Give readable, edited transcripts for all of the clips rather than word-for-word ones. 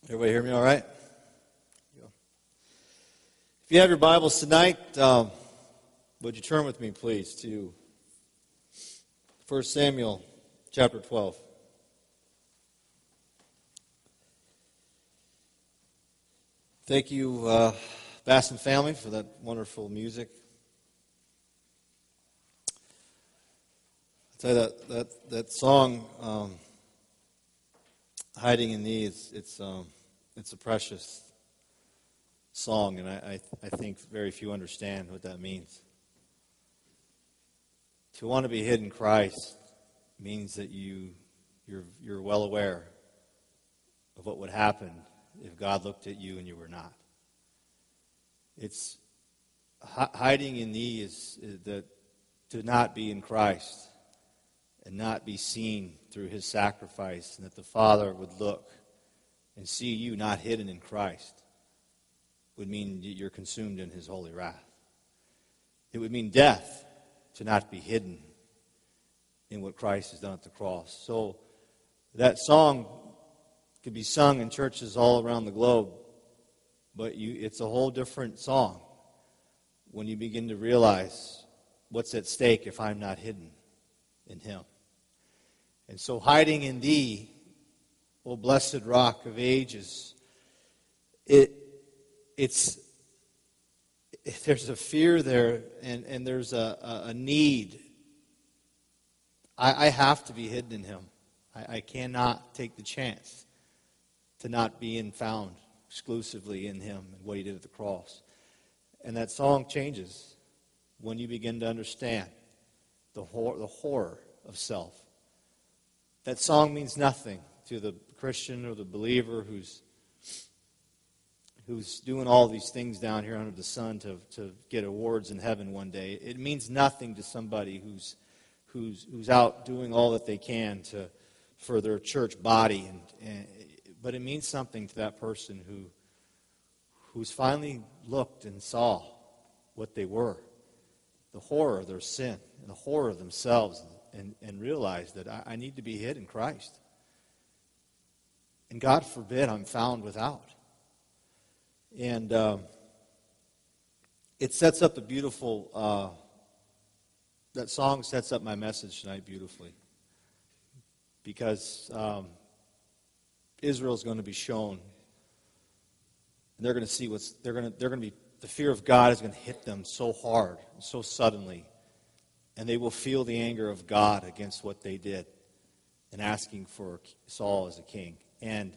Everybody hear me all right? If you have your Bibles tonight, would you turn with me, please, to 1 Samuel chapter 12. Thank you, Basson family, for that wonderful music. I'll tell you that song, Hiding in Thee, it's a precious song, and I think very few understand what that means. To want to be hid in Christ means that you're well aware of what would happen if God looked at you and you were not. It's hiding in Thee is that to not be in Christ and not be seen through His sacrifice, and that the Father would look and see you not hidden in Christ would mean that you're consumed in His holy wrath. It would mean death to not be hidden in what Christ has done at the cross. So that song could be sung in churches all around the globe, but it's a whole different song when you begin to realize what's at stake if I'm not hidden in Him. And so hiding in Thee, O blessed Rock of Ages, there's a fear there, and there's a need. I have to be hidden in Him. I cannot take the chance to not being found exclusively in Him and what He did at the cross. And that song changes when you begin to understand the horror of self. That song means nothing to the Christian or the believer who's doing all these things down here under the sun to get awards in heaven one day. It means nothing to somebody who's out doing all that they can for their church body, but it means something to that person who's finally looked and saw what they were, the horror of their sin and the horror of themselves, and realized that I need to be hid in Christ. And God forbid I'm found without. And it sets up a beautiful, that song sets up my message tonight beautifully. Because Israel's going to be shown, and they're going to see they're going to be, the fear of God is going to hit them so hard, so suddenly, and they will feel the anger of God against what they did in asking for Saul as a king. And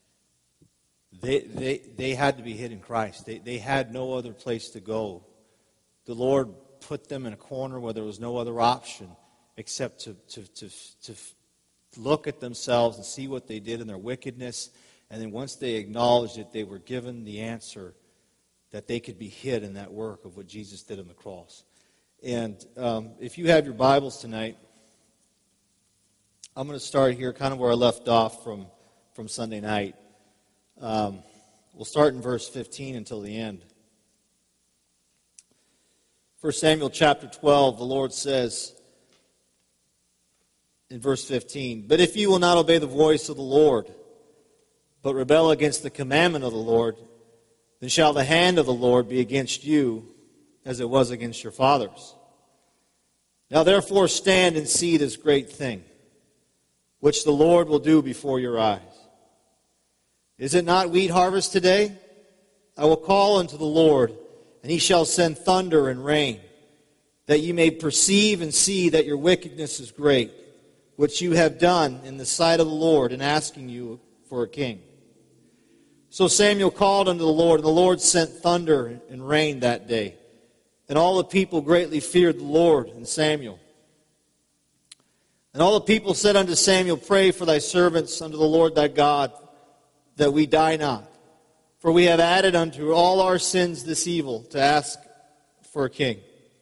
they had to be hid in Christ. They had no other place to go. The Lord put them in a corner where there was no other option except to look at themselves and see what they did in their wickedness. And then once they acknowledged it, they were given the answer that they could be hid in that work of what Jesus did on the cross. And if you have your Bibles tonight, I'm going to start here kind of where I left off from Sunday night. We'll start in verse 15 until the end. 1 Samuel chapter 12, the Lord says in verse 15, "But if you will not obey the voice of the Lord, but rebel against the commandment of the Lord, then shall the hand of the Lord be against you as it was against your fathers. Now therefore stand and see this great thing, which the Lord will do before your eyes. Is it not wheat harvest today? I will call unto the Lord, and He shall send thunder and rain, that ye may perceive and see that your wickedness is great, which you have done in the sight of the Lord in asking you for a king." So Samuel called unto the Lord, and the Lord sent thunder and rain that day. And all the people greatly feared the Lord and Samuel. And all the people said unto Samuel, "Pray for thy servants unto the Lord thy God, that we die not. For we have added unto all our sins this evil, to ask for a king."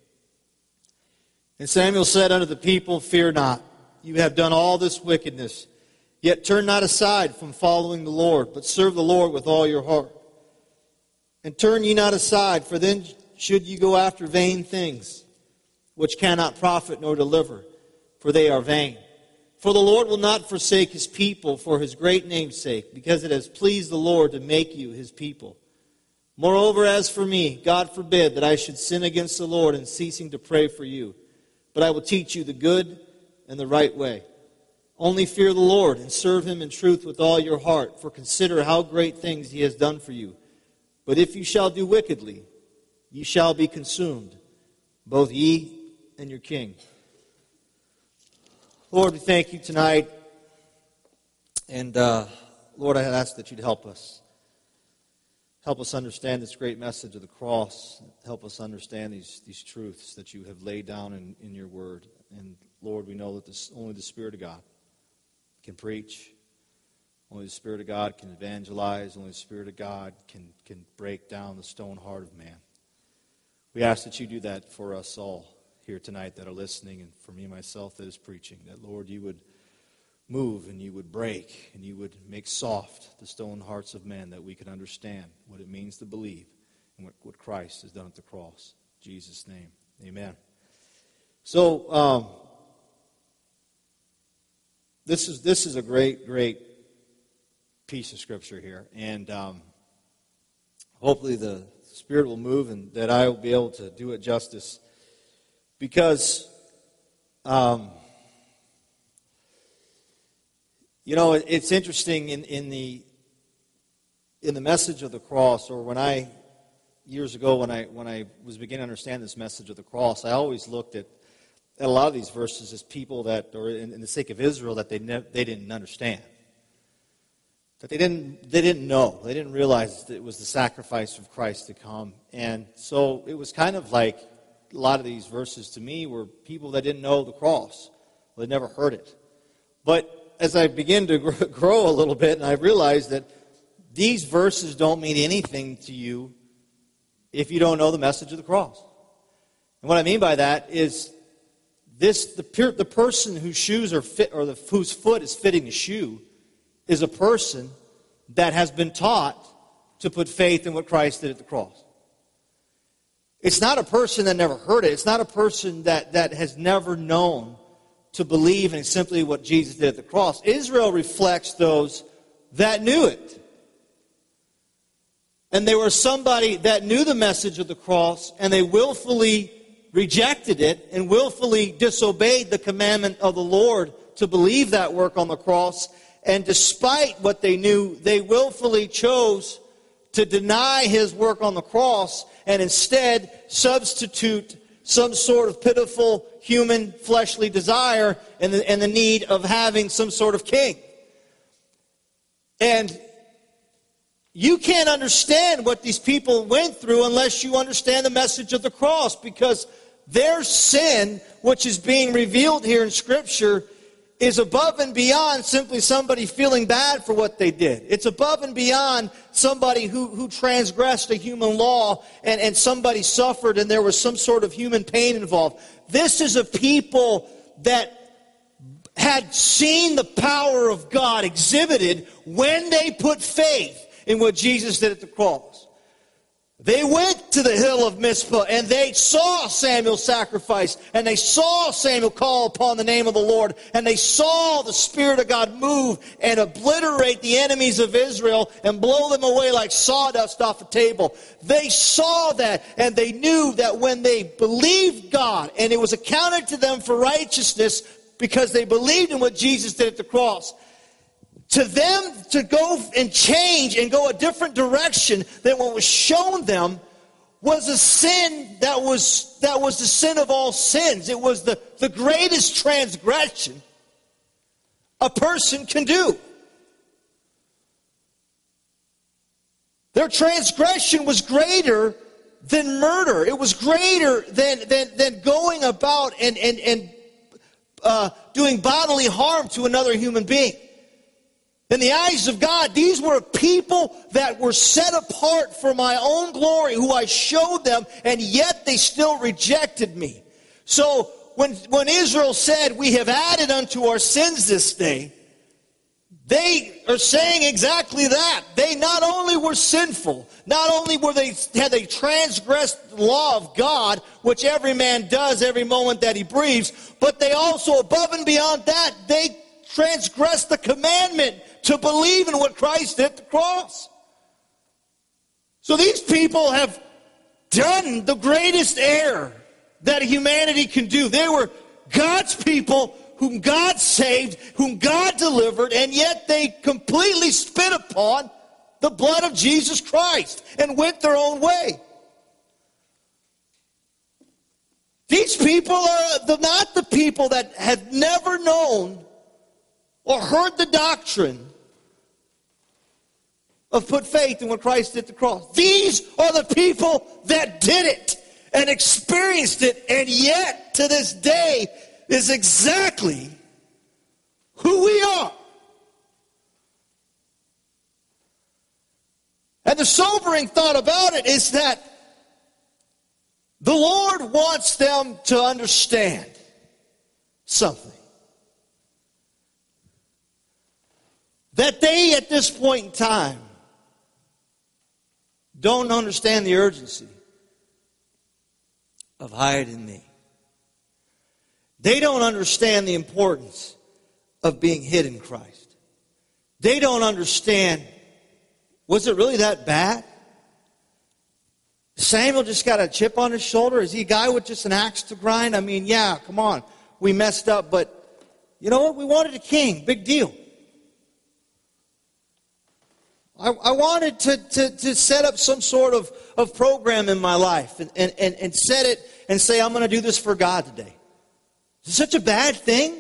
And Samuel said unto the people, "Fear not, you have done all this wickedness. Yet turn not aside from following the Lord, but serve the Lord with all your heart. And turn ye not aside, for then should ye go after vain things, which cannot profit nor deliver, for they are vain. For the Lord will not forsake his people for his great name's sake, because it has pleased the Lord to make you his people. Moreover, as for me, God forbid that I should sin against the Lord in ceasing to pray for you. But I will teach you the good and the right way. Only fear the Lord and serve him in truth with all your heart, for consider how great things he has done for you. But if you shall do wickedly, ye shall be consumed, both ye and your king. Lord, we thank you tonight. And Lord, I ask that you'd help us. Help us understand this great message of the cross. Help us understand these truths that you have laid down in your word. And Lord, we know that only the Spirit of God can preach. Only the Spirit of God can evangelize. Only the Spirit of God can break down the stone heart of man. We ask that you do that for us all here tonight that are listening, and for me myself that is preaching. That, Lord, you would move and you would break and you would make soft the stone hearts of men, that we can understand what it means to believe and what Christ has done at the cross. In Jesus' name, amen. So, this is a great piece of Scripture here, and hopefully the Spirit will move and that I will be able to do it justice, because it's interesting in the message of the cross, or years ago when I was beginning to understand this message of the cross, I always looked at a lot of these verses as people that, or in the sake of Israel, that they didn't understand. That they didn't know. They didn't realize that it was the sacrifice of Christ to come. And so it was kind of like a lot of these verses to me were people that didn't know the cross. They'd never heard it. But as I began to grow a little bit, and I realized that these verses don't mean anything to you if you don't know the message of the cross. And what I mean by that is the person whose shoes are fit, or whose foot is fitting the shoe, is a person that has been taught to put faith in what Christ did at the cross. It's not a person that never heard it. It's not a person that has never known to believe in simply what Jesus did at the cross. Israel reflects those that knew it. And they were somebody that knew the message of the cross, and they willfully rejected it and willfully disobeyed the commandment of the Lord to believe that work on the cross. And despite what they knew, they willfully chose to deny his work on the cross and instead substitute some sort of pitiful human fleshly desire and the need of having some sort of king. And you can't understand what these people went through unless you understand the message of the cross, because their sin, which is being revealed here in Scripture, is above and beyond simply somebody feeling bad for what they did. It's above and beyond somebody who transgressed a human law and somebody suffered and there was some sort of human pain involved. This is a people that had seen the power of God exhibited when they put faith in what Jesus did at the cross. They went to the hill of Mizpah and they saw Samuel sacrifice, and they saw Samuel call upon the name of the Lord, and they saw the Spirit of God move and obliterate the enemies of Israel and blow them away like sawdust off a table. They saw that, and they knew that when they believed God and it was accounted to them for righteousness because they believed in what Jesus did at the cross, to them to go and change and go a different direction than what was shown them was a sin that was the sin of all sins. It was the greatest transgression a person can do. Their transgression was greater than murder. It was greater than going about and doing bodily harm to another human being. In the eyes of God, these were people that were set apart for my own glory, who I showed them, and yet they still rejected me. So when Israel said, "We have added unto our sins this day," they are saying exactly that. They not only were sinful, not only had they transgressed the law of God, which every man does every moment that he breathes, but they also, above and beyond that, they transgressed the commandment to believe in what Christ did at the cross. So these people have done the greatest error that humanity can do. They were God's people whom God saved, whom God delivered, and yet they completely spit upon the blood of Jesus Christ and went their own way. These people are not the people that have never known or heard the doctrine of put faith in what Christ did at the cross. These are the people that did it and experienced it, and yet to this day is exactly who we are. And the sobering thought about it is that the Lord wants them to understand something. That they, at this point in time, don't understand the urgency of hide in me. They don't understand the importance of being hid in Christ. They don't understand, was it really that bad? Samuel just got a chip on his shoulder? Is he a guy with just an axe to grind? I mean, yeah, come on. We messed up, but you know what? We wanted a king. Big deal. I wanted to set up some sort of program in my life and set it and say, I'm going to do this for God today. Is it such a bad thing?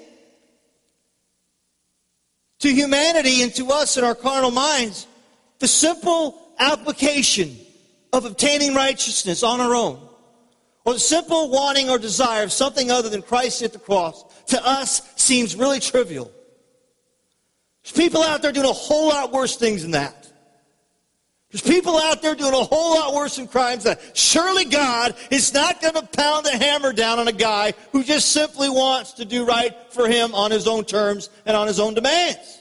To humanity and to us in our carnal minds, the simple application of obtaining righteousness on our own, or the simple wanting or desire of something other than Christ at the cross, to us seems really trivial. There's people out there doing a whole lot worse things than that. There's people out there doing a whole lot worse than crimes than that. Surely God is not going to pound a hammer down on a guy who just simply wants to do right for him on his own terms and on his own demands.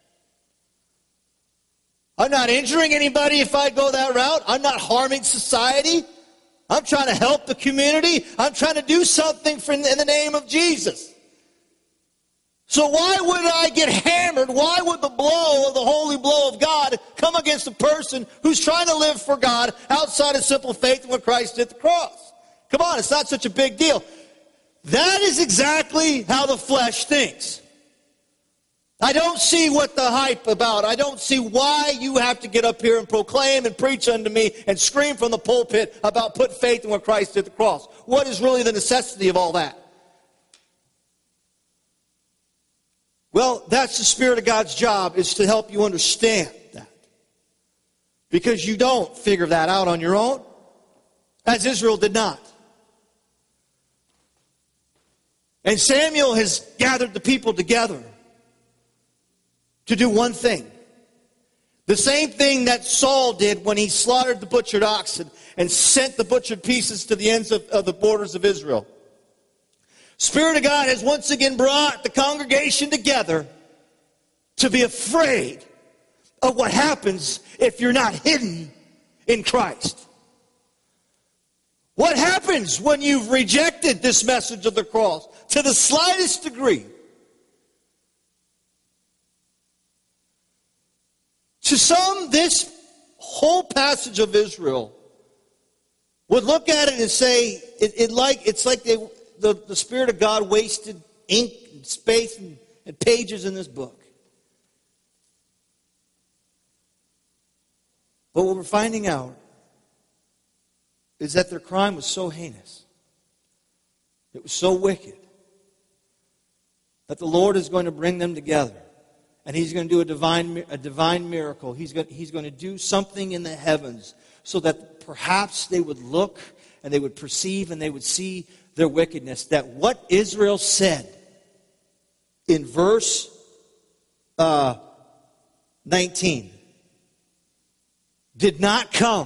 I'm not injuring anybody if I go that route. I'm not harming society. I'm trying to help the community. I'm trying to do something in the name of Jesus. So why would I get hammered? Why would the blow of the holy blow of God come against a person who's trying to live for God outside of simple faith in what Christ did at the cross? Come on, it's not such a big deal. That is exactly how the flesh thinks. I don't see what the hype about. I don't see why you have to get up here and proclaim and preach unto me and scream from the pulpit about put faith in what Christ did at the cross. What is really the necessity of all that? Well, that's the Spirit of God's job, is to help you understand that. Because you don't figure that out on your own, as Israel did not. And Samuel has gathered the people together to do one thing. The same thing that Saul did when he slaughtered the butchered oxen and sent the butchered pieces to the ends of the borders of Israel. Spirit of God has once again brought the congregation together to be afraid of what happens if you're not hidden in Christ. What happens when you've rejected this message of the cross to the slightest degree? To some, this whole passage of Israel would look at it and say, it's like the Spirit of God wasted ink and space and pages in this book. But what we're finding out is that their crime was so heinous, it was so wicked, that the Lord is going to bring them together. And He's going to do a divine miracle. He's going to do something in the heavens so that perhaps they would look and they would perceive and they would see their wickedness. That what Israel said in verse 19 did not come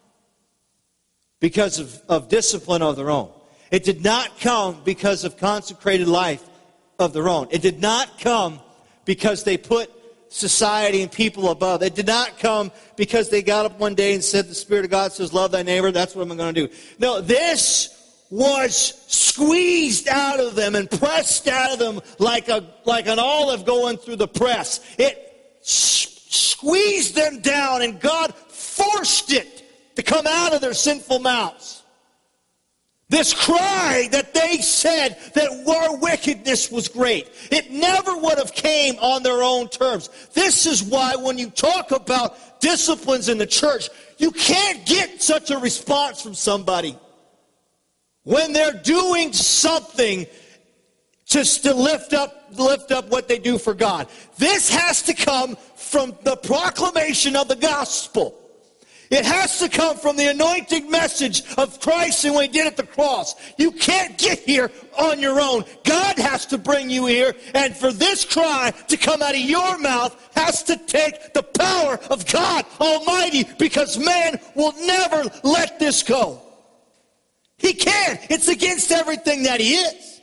because of discipline of their own. It did not come because of consecrated life of their own. It did not come because they put society and people above. It did not come because they got up one day and said, the Spirit of God says, love thy neighbor. That's what I'm going to do. No, this was squeezed out of them and pressed out of them like an olive going through the press. It squeezed them down, and God forced it to come out of their sinful mouths. This cry that they said that our wickedness was great, it never would have came on their own terms. This is why when you talk about disciplines in the church, you can't get such a response from somebody when they're doing something just to lift up what they do for God. This has to come from the proclamation of the gospel. It has to come from the anointing message of Christ and what He did at the cross. You can't get here on your own. God has to bring you here, and for this cry to come out of your mouth has to take the power of God Almighty, because man will never let this go. He can't. It's against everything that He is.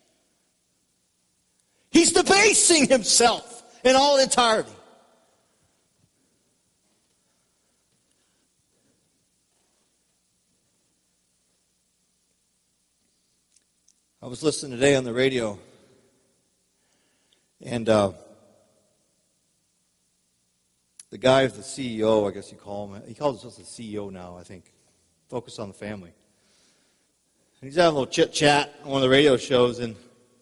He's debasing Himself in all entirety. I was listening today on the radio, and the guy is the CEO, I guess you call him. He calls himself the CEO now, I think. Focus on the family. And he's having a little chit-chat on one of the radio shows, and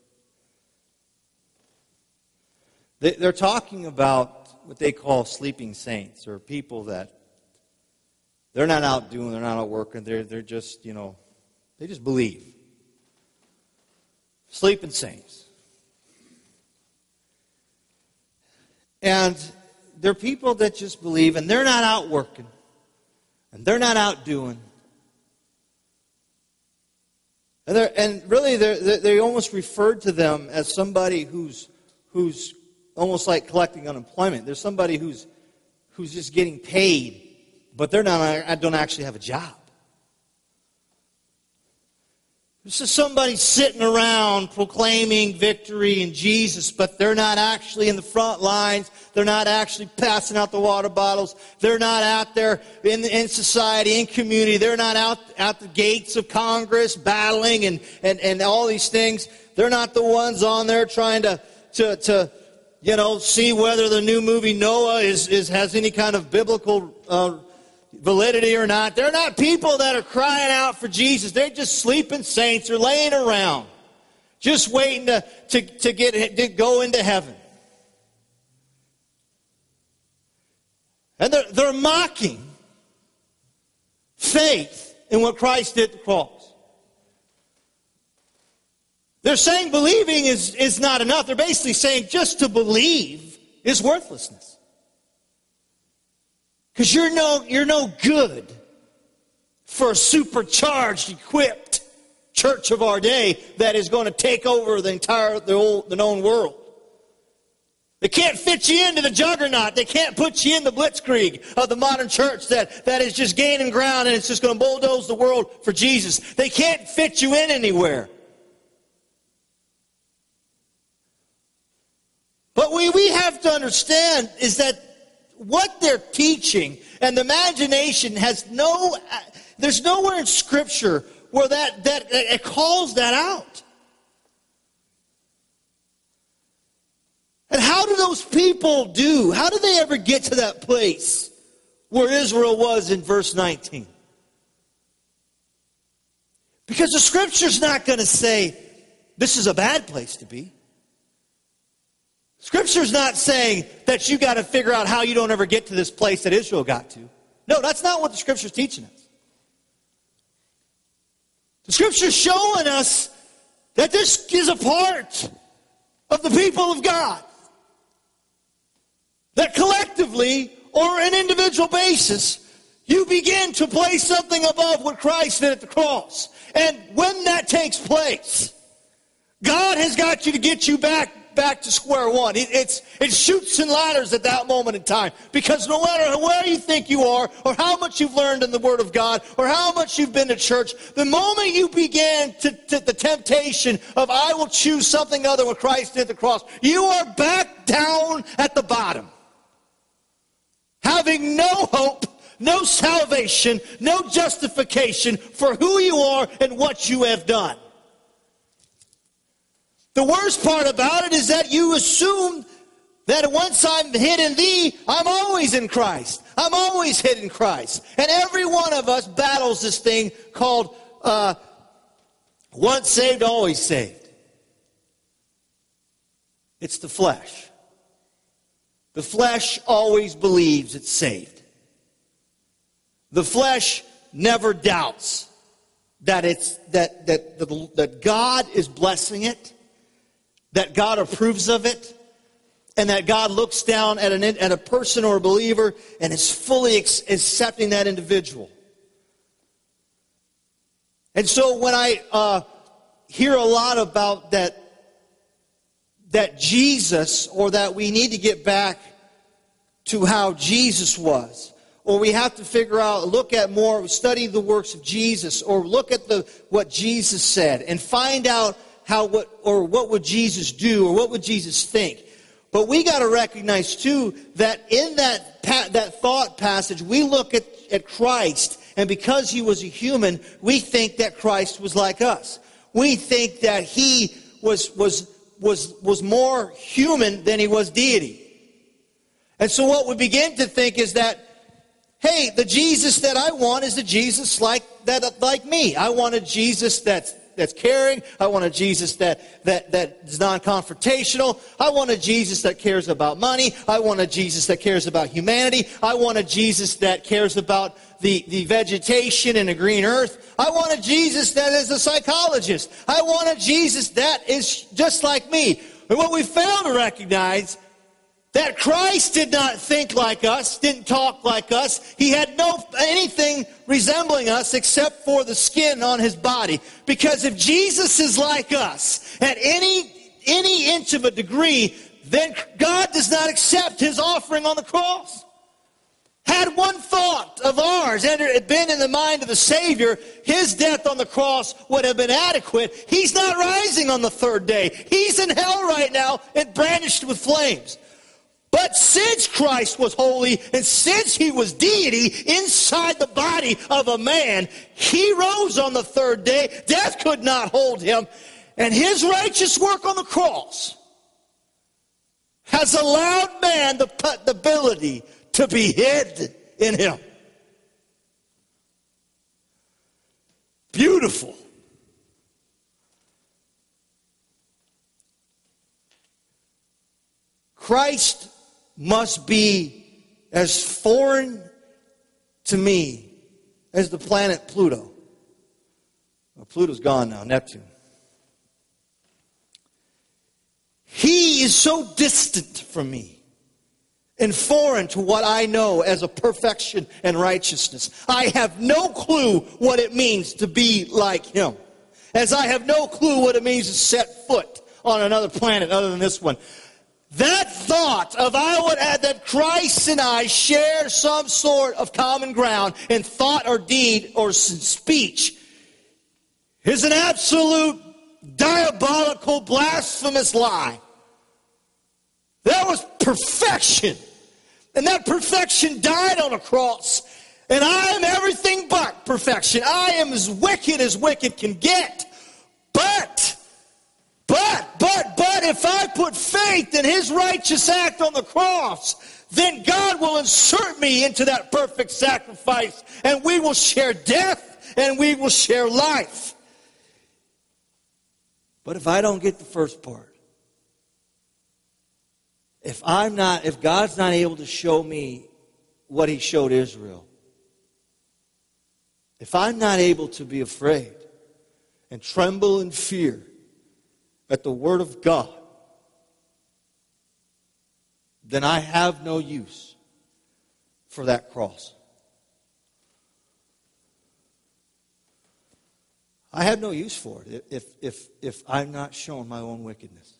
they're talking about what they call sleeping saints, or people that they're not out doing, they're not out working, they're just, they just believe. Sleeping saints. And they're people that just believe, and they're not out working, and they're not out doing. And really, they almost referred to them as somebody who's almost like collecting unemployment. There's somebody who's just getting paid, but don't actually have a job. This is somebody sitting around proclaiming victory in Jesus, but they're not actually in the front lines. They're not actually passing out the water bottles. They're not out there in society, in community. They're not out at the gates of Congress battling and all these things. They're not the ones on there trying to see whether the new movie Noah has any kind of biblical validity or not. They're not people that are crying out for Jesus. They're just sleeping saints. They're laying around, just waiting to go into heaven. And they're mocking faith in what Christ did at the cross. They're saying believing is not enough. They're basically saying just to believe is worthlessness. Because you're no good for a supercharged, equipped church of our day that is going to take over the known world. They can't fit you into the juggernaut. They can't put you in the blitzkrieg of the modern church that is just gaining ground and it's just going to bulldoze the world for Jesus. They can't fit you in anywhere. But we have to understand is that what they're teaching and the imagination there's nowhere in Scripture where that it calls that out. And how do those people do? How do they ever get to that place where Israel was in verse 19? Because the Scripture's not going to say this is a bad place to be. Scripture's not saying that you got to figure out how you don't ever get to this place that Israel got to. No, that's not what the Scripture's teaching us. The Scripture's showing us that this is a part of the people of God. That collectively, or on an individual basis, you begin to place something above what Christ did at the cross. And when that takes place, God has got you to get you back to square one. It shoots and ladders at that moment in time. Because no matter where you think you are, or how much you've learned in the Word of God, or how much you've been to church, the moment you begin to the temptation of I will choose something other than what Christ did at the cross, you are back down at the bottom. Having no hope, no salvation, no justification for who you are and what you have done. The worst part about it is that you assume that once I'm hid in thee, I'm always in Christ. I'm always hid in Christ. And every one of us battles this thing called once saved, always saved. It's the flesh. The flesh always believes it's saved. The flesh never doubts that that God is blessing it, that God approves of it, and that God looks down at a person or a believer and is fully accepting that individual. And so when I hear a lot about that Jesus, or that we need to get back to how Jesus was, or we have to figure out, look at more, study the works of Jesus, or look at what Jesus said and find out what would Jesus do, or what would Jesus think. But we got to recognize too that in that thought passage, we look at Christ, and because he was a human, we think that Christ was like us. We think that he was more human than he was deity. And so what we begin to think is that, hey, the Jesus that I want is the Jesus like me. I want a Jesus that's caring. I want a Jesus that is non-confrontational. I want a Jesus that cares about money. I want a Jesus that cares about humanity. I want a Jesus that cares about the vegetation and the green earth. I want a Jesus that is a psychologist. I want a Jesus that is just like me. And what we fail to recognize, that Christ did not think like us, didn't talk like us. He had anything resembling us except for the skin on his body. Because if Jesus is like us at any inch of a degree, then God does not accept his offering on the cross. Had one thought of ours been in the mind of the Savior, his death on the cross would have been adequate. He's not rising on the third day. He's in hell right now and brandished with flames. But since Christ was holy, and since he was deity inside the body of a man, he rose on the third day. Death could not hold him. And his righteous work on the cross has allowed man the ability to be hid in him. Beautiful. Christ must be as foreign to me as the planet Pluto. Well, Pluto's gone now, Neptune. He is so distant from me and foreign to what I know as a perfection and righteousness. I have no clue what it means to be like him, as I have no clue what it means to set foot on another planet other than this one. That thought of I would add that Christ and I share some sort of common ground in thought or deed or speech is an absolute diabolical, blasphemous lie. That was perfection. And that perfection died on a cross. And I am everything but perfection. I am as wicked can get. But if I put faith in his righteous act on the cross, then God will insert me into that perfect sacrifice, and we will share death and we will share life. But if I don't get the first part, if God's not able to show me what he showed Israel, if I'm not able to be afraid and tremble in fear at the word of God, then I have no use for that cross. I have no use for it if I'm not shown my own wickedness.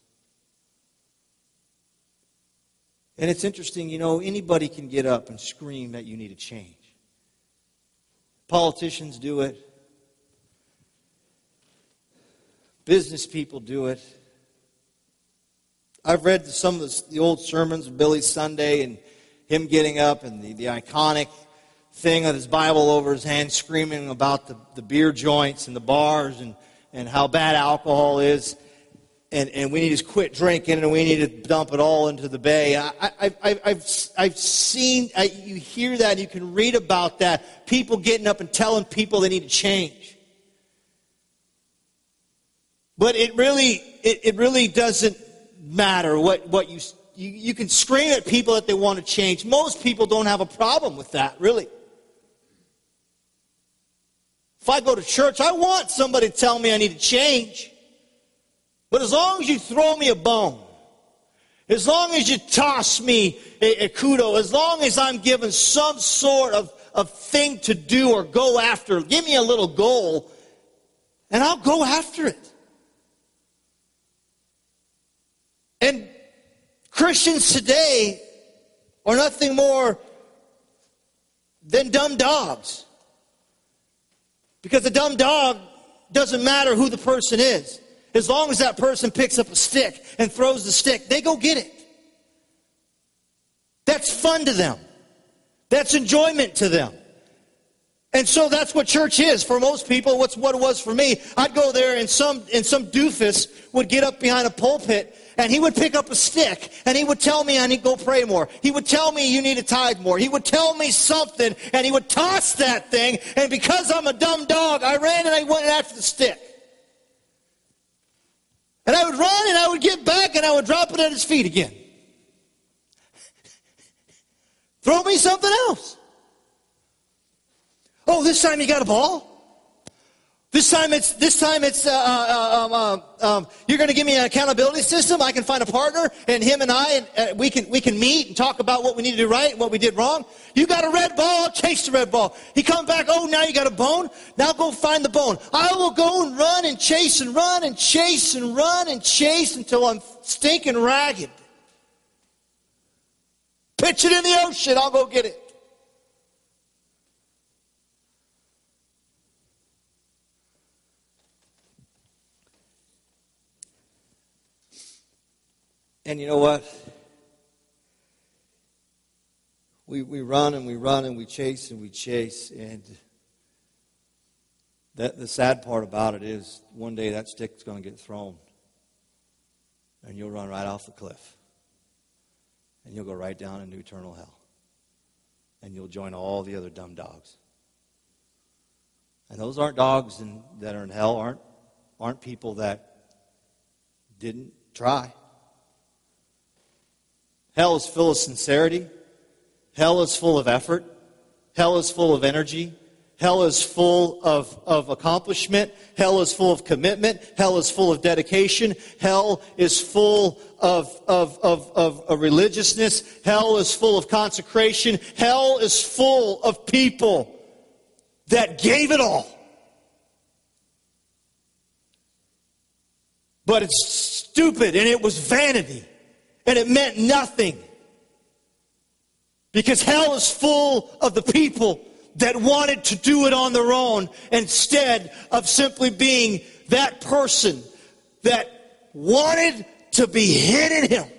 And it's interesting, anybody can get up and scream that you need a change. Politicians do it. Business people do it. I've read some of the old sermons of Billy Sunday and him getting up and the iconic thing with his Bible over his hand, screaming about the beer joints and the bars and how bad alcohol is. And we need to quit drinking, and we need to dump it all into the bay. I've seen, you hear that, you can read about that. People getting up and telling people they need to change. But it really doesn't matter what you can scream at people that they want to change. Most people don't have a problem with that, really. If I go to church, I want somebody to tell me I need to change. But as long as you throw me a bone, as long as you toss me a kudo, as long as I'm given some sort of thing to do or go after, give me a little goal, and I'll go after it. And Christians today are nothing more than dumb dogs. Because a dumb dog doesn't matter who the person is. As long as that person picks up a stick and throws the stick, they go get it. That's fun to them. That's enjoyment to them. And so that's what church is for most people. What it was for me. I'd go there and some doofus would get up behind a pulpit and he would pick up a stick and he would tell me I need to go pray more. He would tell me you need to tithe more. He would tell me something and he would toss that thing, and because I'm a dumb dog, I ran and I went after the stick. And I would run and I would get back and I would drop it at his feet again. Throw me something else. Oh, this time you got a ball? This time it's you're going to give me an accountability system. I can find a partner, and him and I, and we can meet and talk about what we need to do right and what we did wrong. You got a red ball, I'll chase the red ball. He comes back, oh, now you got a bone? Now go find the bone. I will go and run and chase and run and chase and run and chase until I'm stinking ragged. Pitch it in the ocean, I'll go get it. And you know what? We run and we run and we chase and we chase. And the sad part about it is one day that stick's going to get thrown. And you'll run right off the cliff. And you'll go right down into eternal hell. And you'll join all the other dumb dogs. And those aren't dogs that are in hell, aren't people that didn't try. Hell is full of sincerity. Hell is full of effort. Hell is full of energy. Hell is full of accomplishment. Hell is full of commitment. Hell is full of dedication. Hell is full of religiousness. Hell is full of consecration. Hell is full of people that gave it all. But it's stupid and it was vanity. And it meant nothing. Because hell is full of the people that wanted to do it on their own instead of simply being that person that wanted to be hid in Him.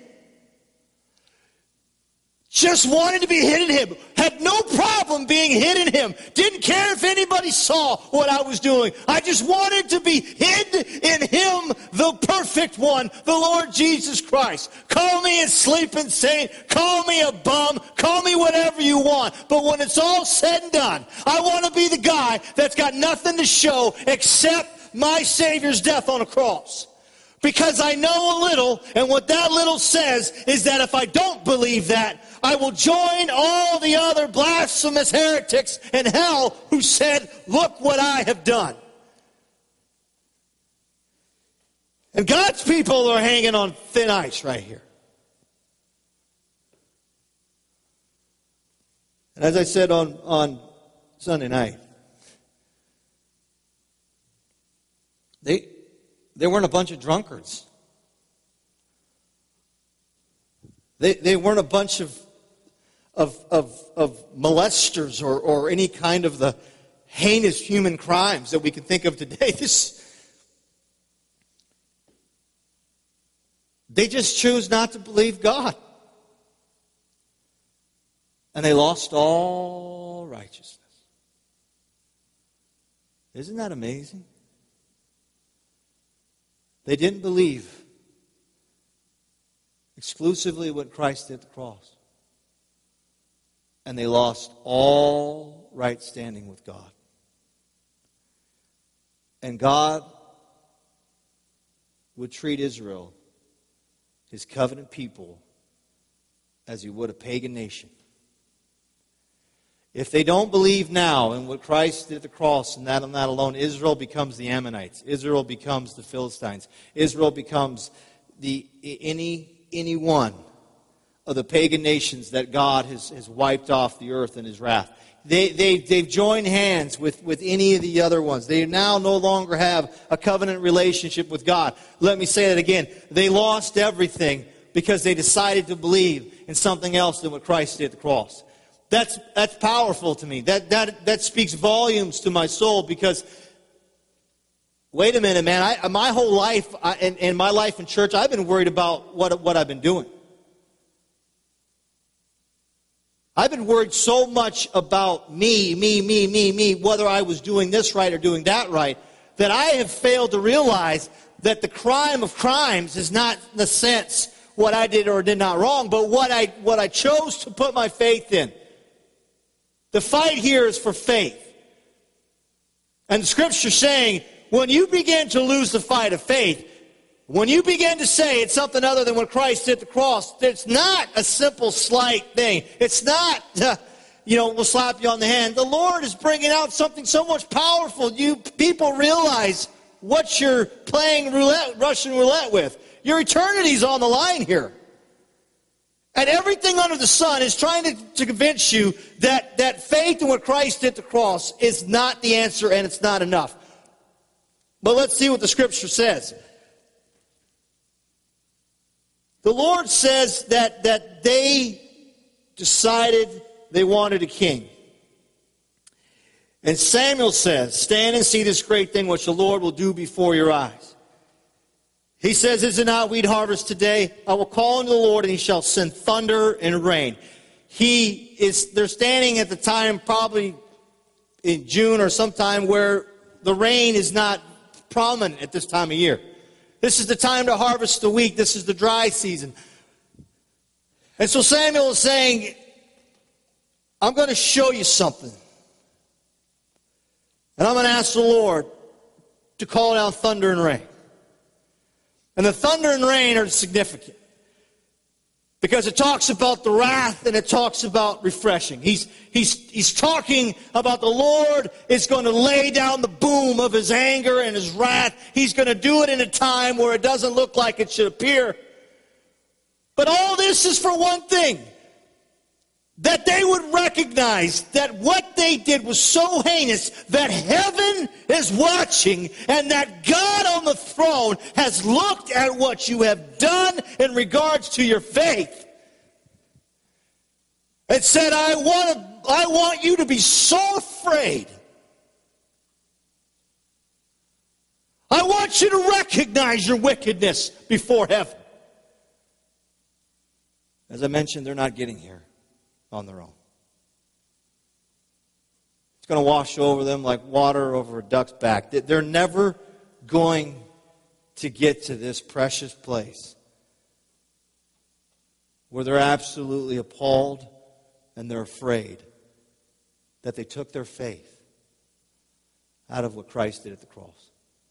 Just wanted to be hid in Him. Had no problem being hid in Him. Didn't care if anybody saw what I was doing. I just wanted to be hid in Him, the perfect one, the Lord Jesus Christ. Call me a sleeping saint. Call me a bum. Call me whatever you want. But when it's all said and done, I want to be the guy that's got nothing to show except my Savior's death on a cross. Because I know a little, and what that little says is that if I don't believe that, I will join all the other blasphemous heretics in hell who said, look what I have done. And God's people are hanging on thin ice right here. And as I said on Sunday night, they weren't a bunch of drunkards. They weren't a bunch of molesters or any kind of the heinous human crimes that we can think of today. They just chose not to believe God. And they lost all all righteousness. Isn't that amazing? They didn't believe exclusively what Christ did at the cross. And they lost all right standing with God. And God would treat Israel, his covenant people, as he would a pagan nation. If they don't believe now in what Christ did at the cross and that alone, Israel becomes the Ammonites. Israel becomes the Philistines. Israel becomes any one of the pagan nations that God has wiped off the earth in his wrath. They've joined hands with any of the other ones. They now no longer have a covenant relationship with God. Let me say that again. They lost everything because they decided to believe in something else than what Christ did at the cross. That's powerful to me. That speaks volumes to my soul because, wait a minute, man. My whole life, and my life in church, I've been worried about what I've been doing. I've been worried so much about me, whether I was doing this right or doing that right, that I have failed to realize that the crime of crimes is not, in a sense, what I did or did not wrong, but what I chose to put my faith in. The fight here is for faith. And the Scripture's saying, when you begin to lose the fight of faith, when you begin to say it's something other than what Christ did at the cross, it's not a simple, slight thing. It's not, we'll slap you on the hand. The Lord is bringing out something so much powerful. You people realize what you're playing Russian roulette with. Your eternity's on the line here. And everything under the sun is trying to convince you that faith in what Christ did at the cross is not the answer and it's not enough. But let's see what the Scripture says. The Lord says that they decided they wanted a king. And Samuel says, stand and see this great thing which the Lord will do before your eyes. He says, is it not wheat harvest today? I will call unto the Lord, and he shall send thunder and rain. They're standing at the time, probably in June or sometime, where the rain is not prominent at this time of year. This is the time to harvest the wheat. This is the dry season. And so Samuel is saying, I'm going to show you something. And I'm going to ask the Lord to call down thunder and rain. And the thunder and rain are significant because it talks about the wrath and it talks about refreshing. He's talking about the Lord is going to lay down the boom of his anger and his wrath. He's going to do it in a time where it doesn't look like it should appear. But all this is for one thing. That they would recognize that what they did was so heinous that heaven is watching and that God on the throne has looked at what you have done in regards to your faith and said, I want you to be so afraid. I want you to recognize your wickedness before heaven. As I mentioned, they're not getting here on their own. It's going to wash over them like water over a duck's back. They're never going to get to this precious place where they're absolutely appalled and they're afraid that they took their faith out of what Christ did at the cross.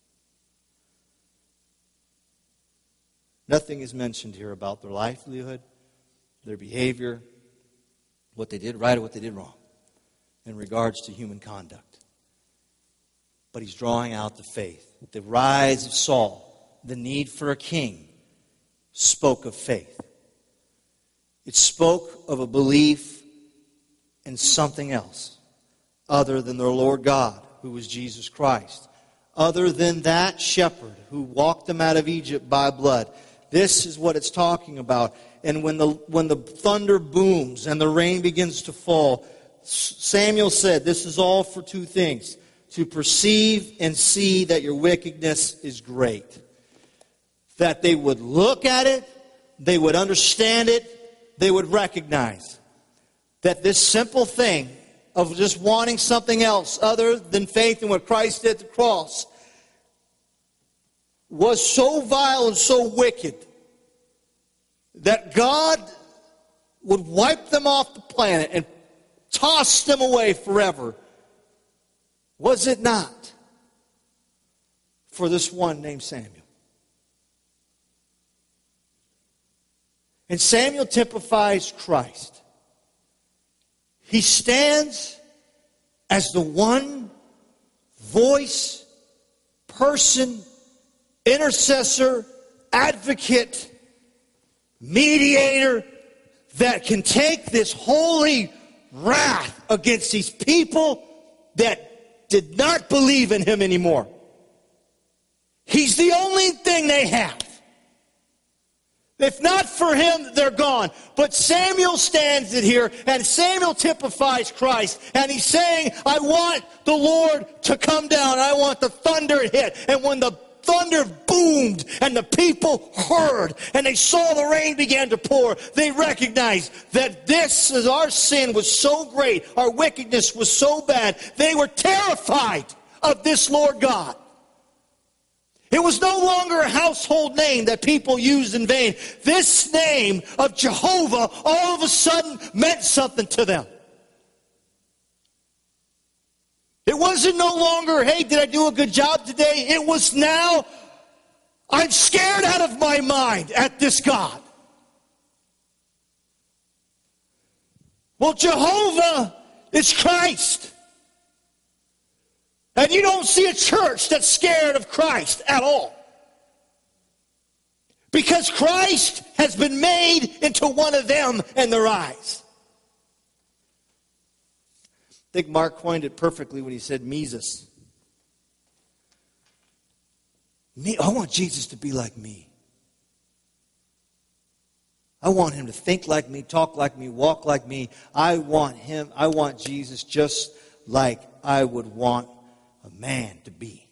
Nothing is mentioned here about their livelihood, their behavior, what they did right or what they did wrong in regards to human conduct. But he's drawing out the faith. The rise of Saul, the need for a king, spoke of faith. It spoke of a belief in something else other than their Lord God, who was Jesus Christ. Other than that shepherd who walked them out of Egypt by blood. This is what it's talking about. And when the thunder booms and the rain begins to fall, Samuel said, this is all for two things. To perceive and see that your wickedness is great. That they would look at it, they would understand it, they would recognize that this simple thing of just wanting something else other than faith in what Christ did at the cross was so vile and so wicked that God would wipe them off the planet and toss them away forever, was it not for this one named Samuel? And Samuel typifies Christ. He stands as the one voice, person, intercessor, advocate, mediator that can take this holy wrath against these people that did not believe in him anymore. He's the only thing they have. If not for him, they're gone. But Samuel stands in here, and Samuel typifies Christ. And he's saying, I want the Lord to come down. I want the thunder to hit. And when the thunder boomed and the people heard and they saw the rain began to pour, they recognized that our sin was so great, our wickedness was so bad, they were terrified of this Lord God. It was no longer a household name that people used in vain. This name of Jehovah all of a sudden meant something to them. It wasn't no longer, hey, did I do a good job today? It was now, I'm scared out of my mind at this God. Well, Jehovah is Christ. And you don't see a church that's scared of Christ at all. Because Christ has been made into one of them in their eyes. I think Mark coined it perfectly when he said Mesus. I want Jesus to be like me. I want him to think like me, talk like me, walk like me. I want Jesus just like I would want a man to be.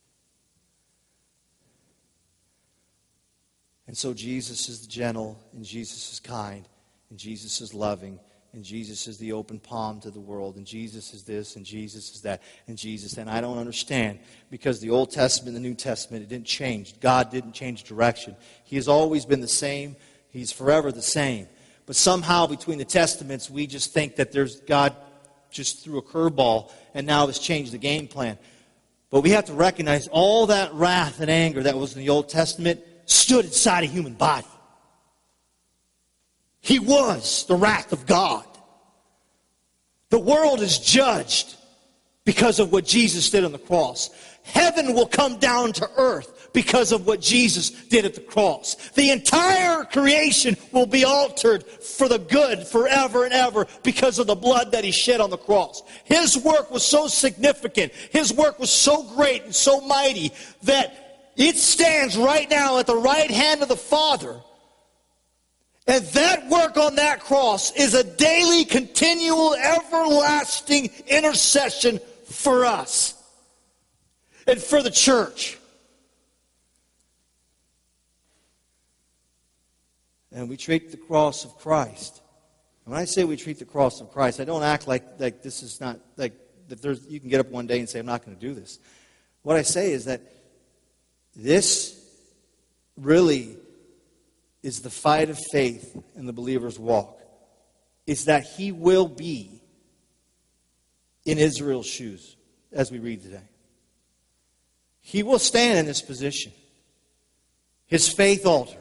And so Jesus is gentle, and Jesus is kind, and Jesus is loving, and Jesus is the open palm to the world, and Jesus is this, and Jesus is that, and Jesus. And I don't understand, because the Old Testament and the New Testament, it didn't change. God didn't change direction. He has always been the same. He's forever the same. But somehow between the Testaments, we just think that there's God just threw a curveball and now has changed the game plan. But we have to recognize all that wrath and anger that was in the Old Testament stood inside a human body. He was the wrath of God. The world is judged because of what Jesus did on the cross. Heaven will come down to earth because of what Jesus did at the cross. The entire creation will be altered for the good forever and ever because of the blood that he shed on the cross. His work was so significant. His work was so great and so mighty that it stands right now at the right hand of the Father. And that work on that cross is a daily, continual, everlasting intercession for us and for the church. And we treat the cross of Christ. And when I say we treat the cross of Christ, I don't act like this is not, like that you can get up one day and say, I'm not going to do this. What I say is that this really is the fight of faith in the believer's walk. Is that he will be in Israel's shoes, as we read today. He will stand in this position. His faith altered.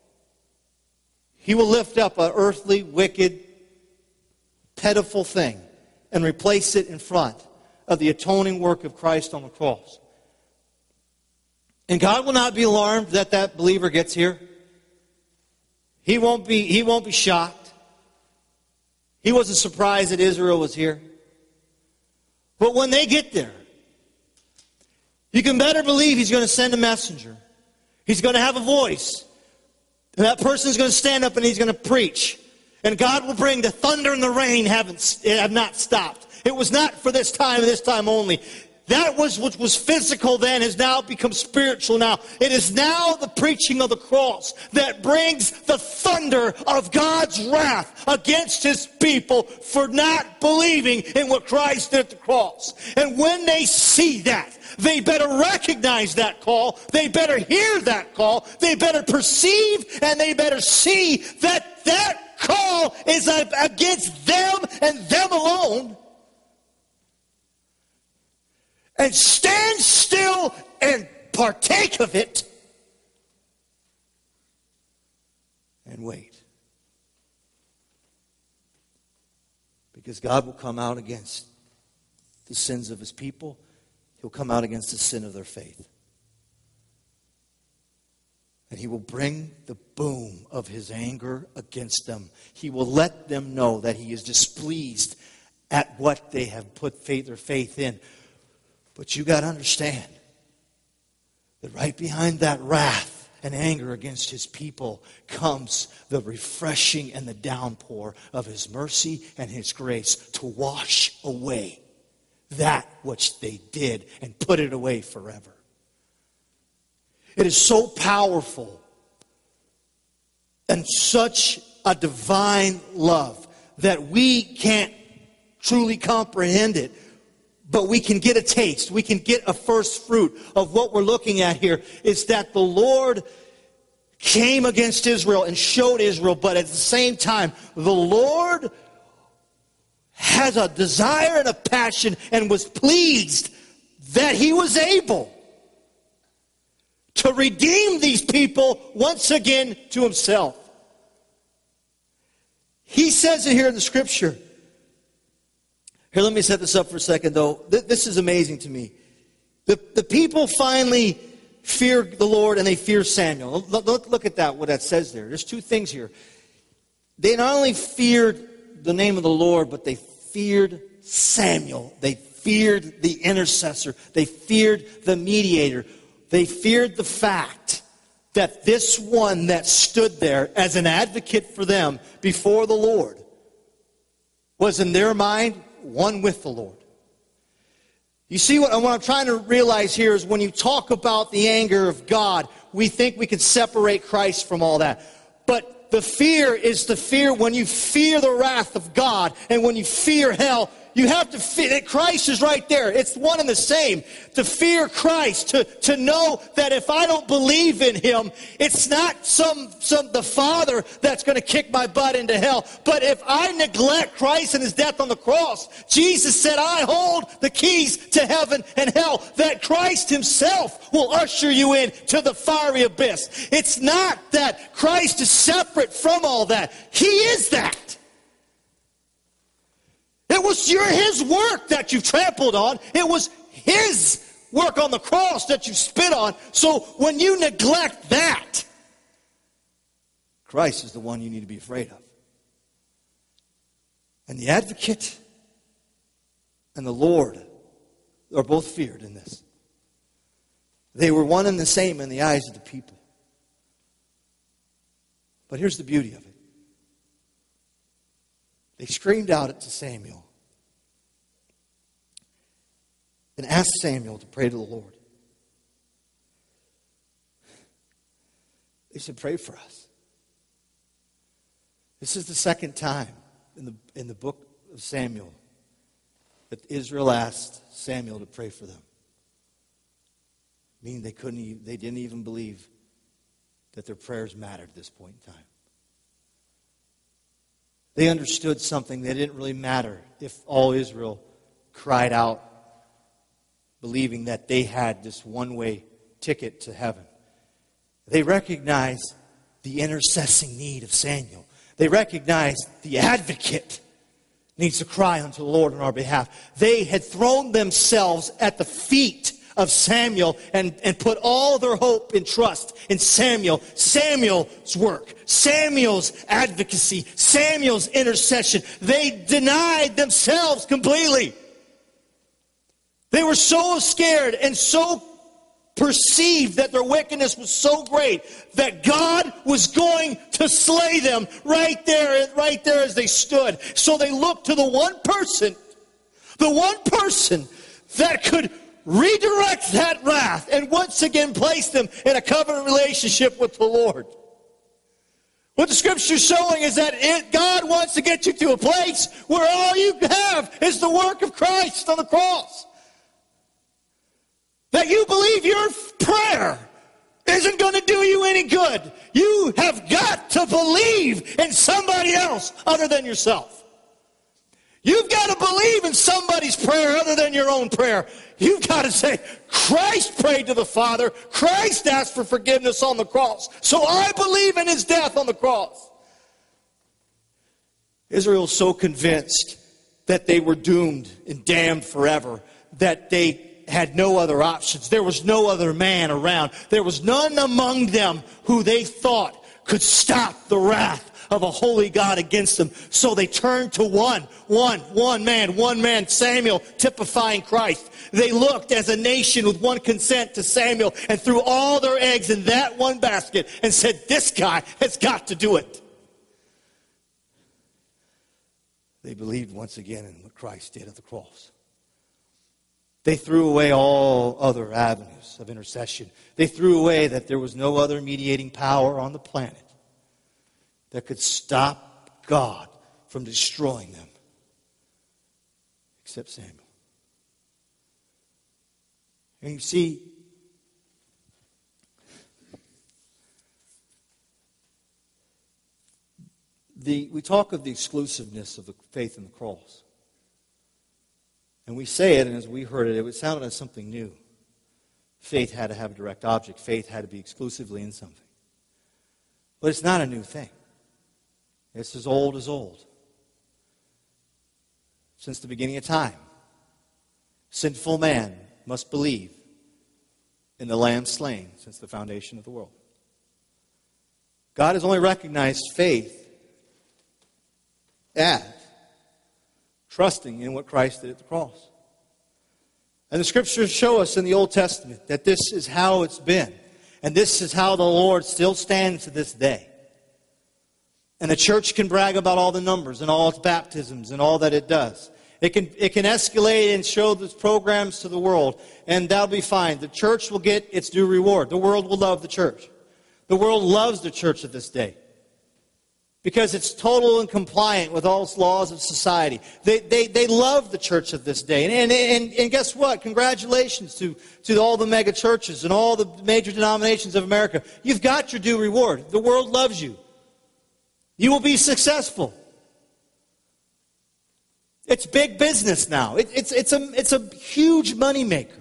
He will lift up an earthly, wicked, pitiful thing and replace it in front of the atoning work of Christ on the cross. And God will not be alarmed that believer gets here. He won't be shocked. He wasn't surprised that Israel was here. But when they get there, you can better believe he's going to send a messenger. He's going to have a voice. And that person's going to stand up and he's going to preach. And God will bring the thunder and the rain have not stopped. It was not for this time and this time only. That was what was physical then has now become spiritual now. It is now the preaching of the cross that brings the thunder of God's wrath against his people for not believing in what Christ did at the cross. And when they see that, they better recognize that call. They better hear that call. They better perceive and they better see that that call is against them and them alone. And stand still and partake of it. And wait. Because God will come out against the sins of his people. He'll come out against the sin of their faith. And he will bring the boom of his anger against them. He will let them know that he is displeased at what they have put their faith in. But you got to understand that right behind that wrath and anger against his people comes the refreshing and the downpour of his mercy and his grace to wash away that which they did and put it away forever. It is so powerful and such a divine love that we can't truly comprehend it. But we can get a taste. We can get a first fruit of what we're looking at here. Is that the Lord came against Israel and showed Israel. But at the same time, the Lord has a desire and a passion and was pleased that he was able to redeem these people once again to himself. He says it here in the scripture. Here, let me set this up for a second, though. This is amazing to me. The people finally fear the Lord and they fear Samuel. Look at that, what that says there. There's two things here. They not only feared the name of the Lord, but they feared Samuel. They feared the intercessor. They feared the mediator. They feared the fact that this one that stood there as an advocate for them before the Lord was in their mind one with the Lord. You see what I'm trying to realize here is when you talk about the anger of God, we think we can separate Christ from all that. But the fear is the fear when you fear the wrath of God and when you fear hell. You have to fear that Christ is right there. It's one and the same. To fear Christ, to know that if I don't believe in him, it's not the Father that's going to kick my butt into hell. But if I neglect Christ and his death on the cross, Jesus said, I hold the keys to heaven and hell. That Christ himself will usher you in to the fiery abyss. It's not that Christ is separate from all that. He is that. It was his work that you've trampled on. It was his work on the cross that you spit on. So when you neglect that, Christ is the one you need to be afraid of. And the advocate and the Lord are both feared in this. They were one and the same in the eyes of the people. But here's the beauty of it. They screamed out to Samuel and asked Samuel to pray to the Lord. They said, pray for us. This is the second time in the book of Samuel that Israel asked Samuel to pray for them. Meaning they didn't even believe that their prayers mattered at this point in time. They understood something that didn't really matter if all Israel cried out, believing that they had this one-way ticket to heaven. They recognized the intercessing need of Samuel. They recognized the advocate needs to cry unto the Lord on our behalf. They had thrown themselves at the feet of Samuel and put all their hope and trust in Samuel. Samuel's work, Samuel's advocacy, Samuel's intercession. They denied themselves completely. They were so scared and so perceived that their wickedness was so great that God was going to slay them right there as they stood. So they looked to the one person that could redirect that wrath and once again place them in a covenant relationship with the Lord. What the Scripture's showing is that God wants to get you to a place where all you have is the work of Christ on the cross. That you believe your prayer isn't going to do you any good. You have got to believe in somebody else other than yourself. You've got to believe in somebody's prayer other than your own prayer. You've got to say, Christ prayed to the Father. Christ asked for forgiveness on the cross. So I believe in his death on the cross. Israel's so convinced that they were doomed and damned forever that they had no other options. There was no other man around. There was none among them who they thought could stop the wrath of a holy God against them. So they turned to one man, Samuel, typifying Christ. They looked as a nation with one consent to Samuel and threw all their eggs in that one basket and said, this guy has got to do it. They believed once again in what Christ did at the cross. They threw away all other avenues of intercession. They threw away that there was no other mediating power on the planet that could stop God from destroying them except Samuel. And you see, we talk of the exclusiveness of the faith in the cross. And we say it, and as we heard it, it sounded like something new. Faith had to have a direct object. Faith had to be exclusively in something. But it's not a new thing. It's as old as old. Since the beginning of time, sinful man must believe in the Lamb slain since the foundation of the world. God has only recognized faith as trusting in what Christ did at the cross. And the Scriptures show us in the Old Testament that this is how it's been. And this is how the Lord still stands to this day. And the church can brag about all the numbers and all its baptisms and all that it does. It can escalate and show these programs to the world, and that'll be fine. The church will get its due reward. The world will love the church. The world loves the church of this day because it's total and compliant with all laws of society. They love the church of this day. And guess what? Congratulations to all the mega churches and all the major denominations of America. You've got your due reward. The world loves you. You will be successful. It's big business now. It's a huge moneymaker.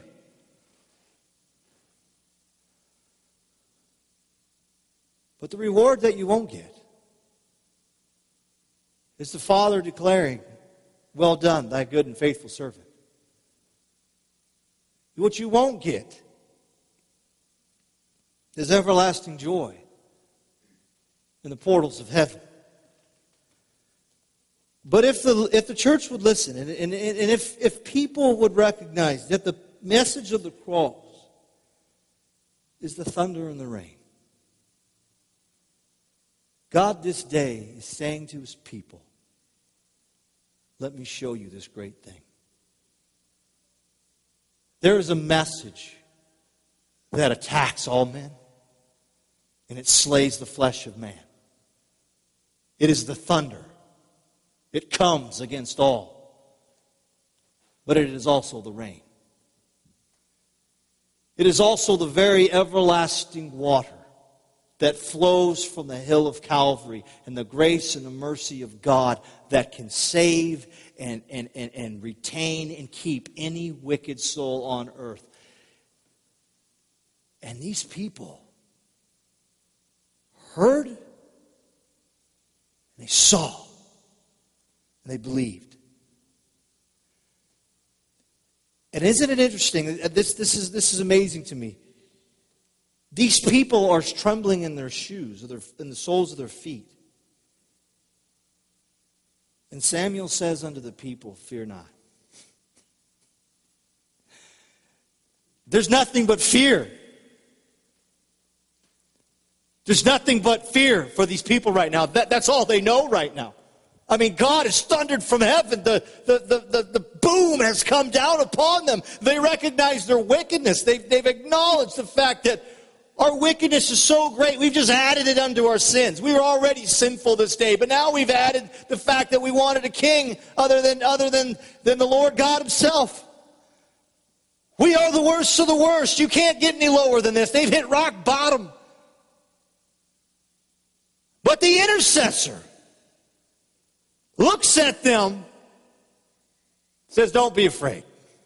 But the reward that you won't get is the Father declaring, well done, thy good and faithful servant. What you won't get is everlasting joy in the portals of heaven. But if the church would listen, and if people would recognize that the message of the cross is the thunder and the rain, God this day is saying to his people, let me show you this great thing. There is a message that attacks all men, and it slays the flesh of man. It is the thunder. It comes against all. But it is also the rain. It is also the very everlasting water that flows from the hill of Calvary and the grace and the mercy of God that can save and retain and keep any wicked soul on earth. And these people heard and they saw and they believed. And isn't it interesting? This is amazing to me. These people are trembling in their shoes, in the soles of their feet. And Samuel says unto the people, fear not. There's nothing but fear. There's nothing but fear for these people right now. That's all they know right now. I mean, God has thundered from heaven. The boom has come down upon them. They recognize their wickedness. They've acknowledged the fact that our wickedness is so great, we've just added it unto our sins. We were already sinful this day, but now we've added the fact that we wanted a king other than the Lord God himself. We are the worst of the worst. You can't get any lower than this. They've hit rock bottom. But the intercessor looks at them, says, don't be afraid.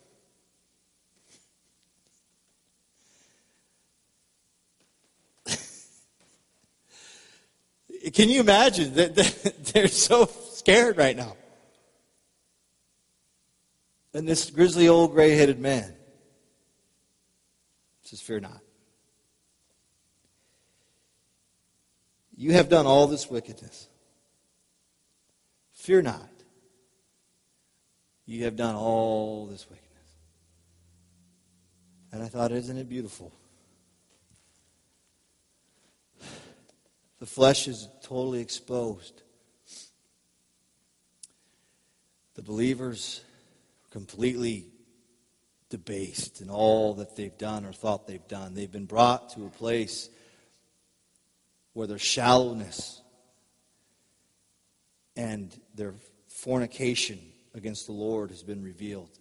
Can you imagine that they're so scared right now? And this grizzly old gray-headed man says, fear not. You have done all this wickedness. Fear not. You have done all this wickedness. And I thought, isn't it beautiful? The flesh is totally exposed. The believers are completely debased in all that they've done or thought they've done. They've been brought to a place where their shallowness and their fornication against the Lord has been revealed.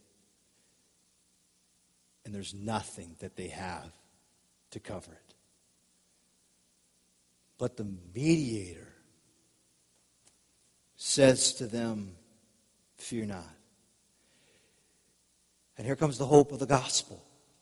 And there's nothing that they have to cover it. But the mediator says to them, fear not. And here comes the hope of the gospel.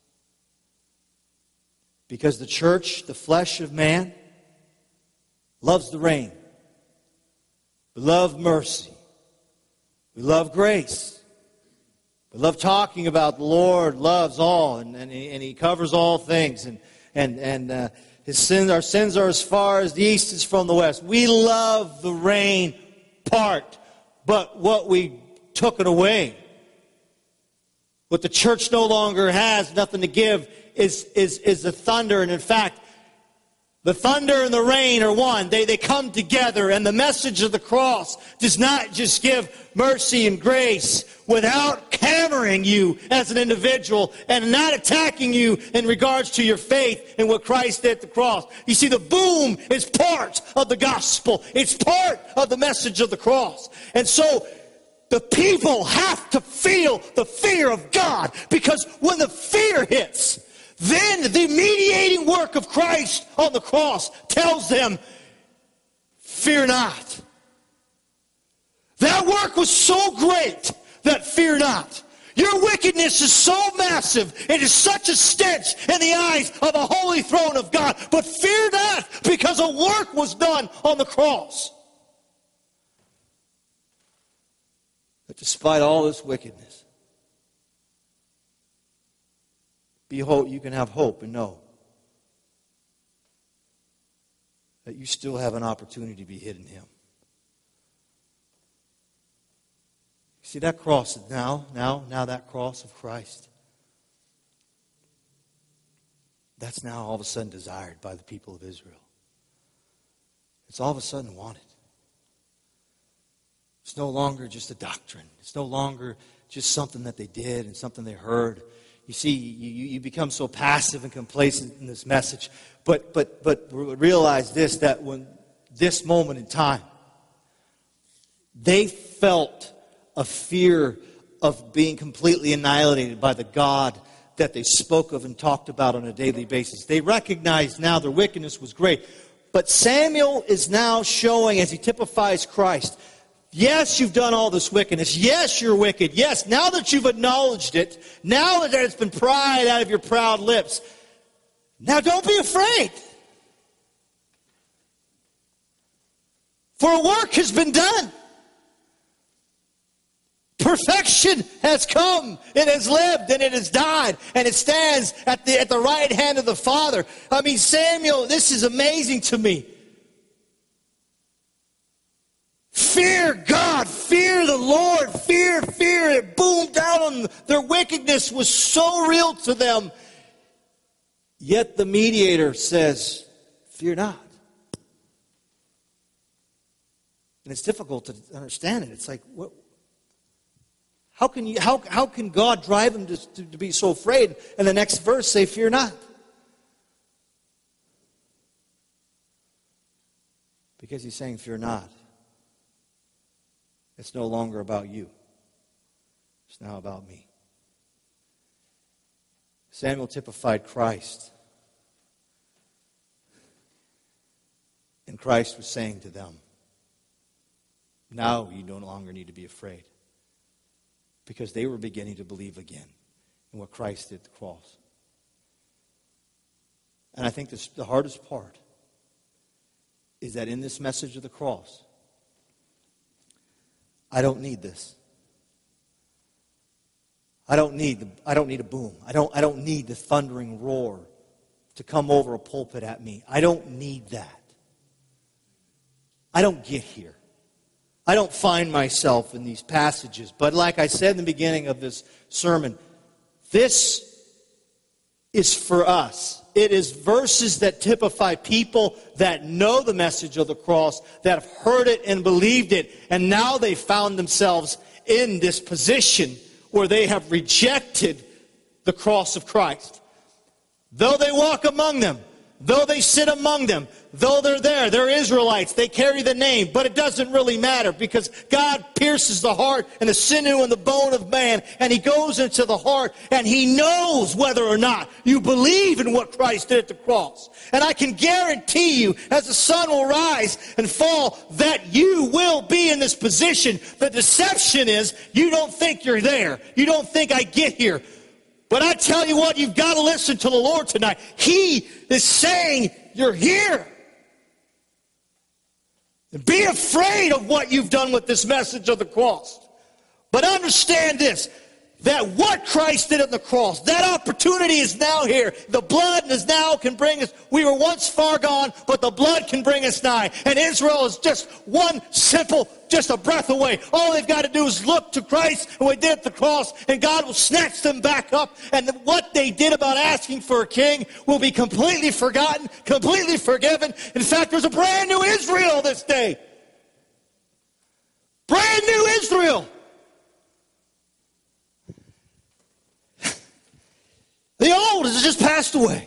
Because the church, the flesh of man, loves the rain. We love mercy. We love grace. We love talking about the Lord loves all, and He covers all things. And His sins, our sins are as far as the east is from the west. We love the rain part, but what we took it away, what the church no longer has, nothing to give, is the thunder. And in fact, the thunder and the rain are one. They come together, and the message of the cross does not just give mercy and grace without hammering you as an individual and not attacking you in regards to your faith in what Christ did at the cross. You see, the boom is part of the gospel. It's part of the message of the cross. And so the people have to feel the fear of God, because when the fear hits, then the mediating work of Christ on the cross tells them, fear not. That work was so great that fear not. Your wickedness is so massive, it is such a stench in the eyes of the holy throne of God. But fear not, because a work was done on the cross. But despite all this wickedness, you can have hope and know that you still have an opportunity to be hid in Him. See, that cross is now that cross of Christ, that's now all of a sudden desired by the people of Israel. It's all of a sudden wanted. It's no longer just a doctrine. It's no longer just something that they did and something they heard. You see, you become so passive and complacent in this message. But realize this, that when this moment in time, they felt a fear of being completely annihilated by the God that they spoke of and talked about on a daily basis. They recognized now their wickedness was great. But Samuel is now showing, as he typifies Christ, yes, you've done all this wickedness. Yes, you're wicked. Yes, now that you've acknowledged it, now that it's been pried out of your proud lips, now don't be afraid. For a work has been done. Perfection has come, it has lived, and it has died, and it stands at the right hand of the Father. I mean, Samuel, this is amazing to me. Fear God, fear the Lord, fear. It boomed out on them. Their wickedness was so real to them. Yet the mediator says, fear not. And it's difficult to understand it. It's like, what? How can God drive them to be so afraid? And the next verse say, fear not. Because he's saying, fear not. It's no longer about you. It's now about me. Samuel typified Christ. And Christ was saying to them, now you no longer need to be afraid. Because they were beginning to believe again in what Christ did at the cross. And I think the hardest part is that in this message of the cross, I don't need this. I don't need a boom. I don't need the thundering roar to come over a pulpit at me. I don't need that. I don't get here. I don't find myself in these passages. But like I said in the beginning of this sermon, this is for us. It is verses that typify people that know the message of the cross, that have heard it and believed it, and now they found themselves in this position where they have rejected the cross of Christ. Though they walk among them, though they sit among them, though they're Israelites, they carry the name, but it doesn't really matter because God pierces the heart and the sinew and the bone of man, and he goes into the heart, and he knows whether or not you believe in what Christ did at the cross. And I can guarantee you, as the sun will rise and fall, that you will be in this position. The deception is you don't think you're there. You don't think I get here. But I tell you what, you've got to listen to the Lord tonight. He is saying, you're here. And be afraid of what you've done with this message of the cross. But understand this, that what Christ did on the cross, that opportunity is now here. The blood is now can bring us. We were once far gone, but the blood can bring us nigh. And Israel is just one simple, just a breath away. All they've got to do is look to Christ and what he did at the cross, and God will snatch them back up. And what they did about asking for a king will be completely forgotten, completely forgiven. In fact, there's a brand new Israel this day. Brand new Israel. The old has just passed away.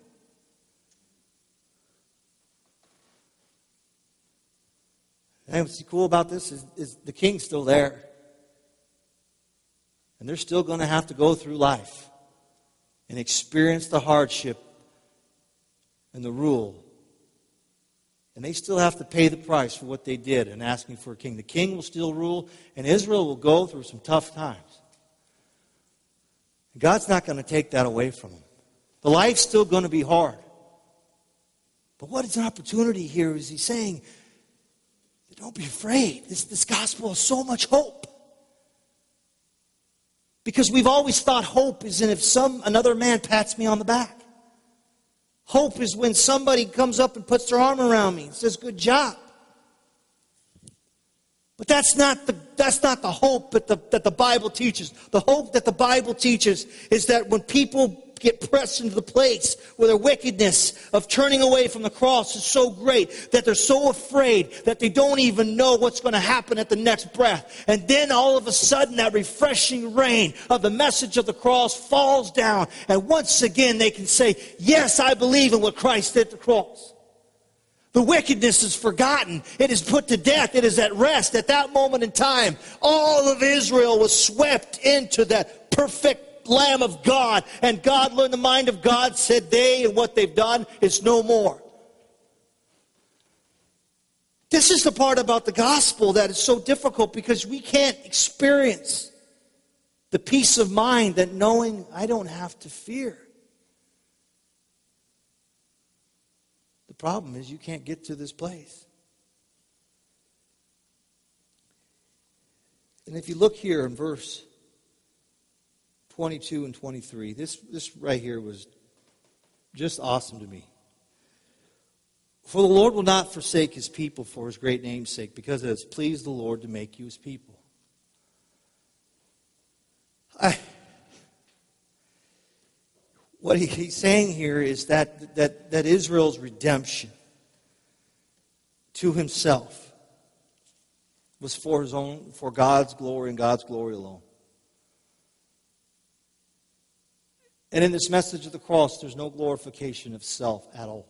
And what's cool about this is the king's still there. And they're still going to have to go through life and experience the hardship and the rule. And they still have to pay the price for what they did in asking for a king. The king will still rule, and Israel will go through some tough times. God's not going to take that away from them. The life's still going to be hard. But what is an opportunity here is he's saying, don't be afraid. This gospel has so much hope. Because we've always thought hope is in if another man pats me on the back. Hope is when somebody comes up and puts their arm around me and says, good job. But that's not the hope that the Bible teaches. The hope that the Bible teaches is that when people get pressed into the place where their wickedness of turning away from the cross is so great that they're so afraid that they don't even know what's going to happen at the next breath. And then all of a sudden that refreshing rain of the message of the cross falls down. And once again they can say, yes, I believe in what Christ did at the cross. The wickedness is forgotten. It is put to death. It is at rest. At that moment in time, all of Israel was swept into that perfect Lamb of God. And God learned the mind of God, said they and what they've done is no more. This is the part about the gospel that is so difficult because we can't experience the peace of mind that knowing I don't have to fear. The problem is you can't get to this place. And if you look here in verse 22 and 23, this right here was just awesome to me. For the Lord will not forsake his people for his great name's sake, because it has pleased the Lord to make you his people. What he's saying here is that Israel's redemption to himself was for God's glory and God's glory alone. And in this message of the cross, there's no glorification of self at all.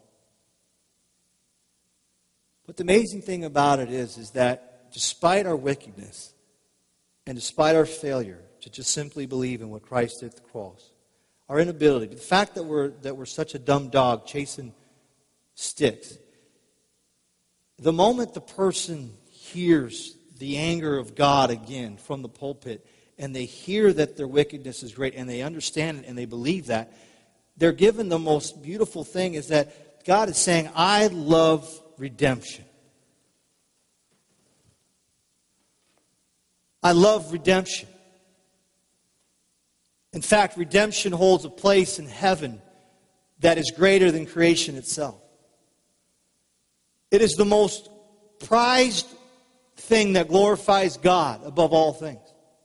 But the amazing thing about it is that despite our wickedness and despite our failure to just simply believe in what Christ did at the cross, our inability, the fact that we're such a dumb dog chasing sticks, the moment the person hears the anger of God again from the pulpit, and they hear that their wickedness is great, and they understand it, and they believe that, they're given the most beautiful thing is that God is saying, I love redemption. I love redemption. In fact, redemption holds a place in heaven that is greater than creation itself. It is the most prized thing that glorifies God above all things.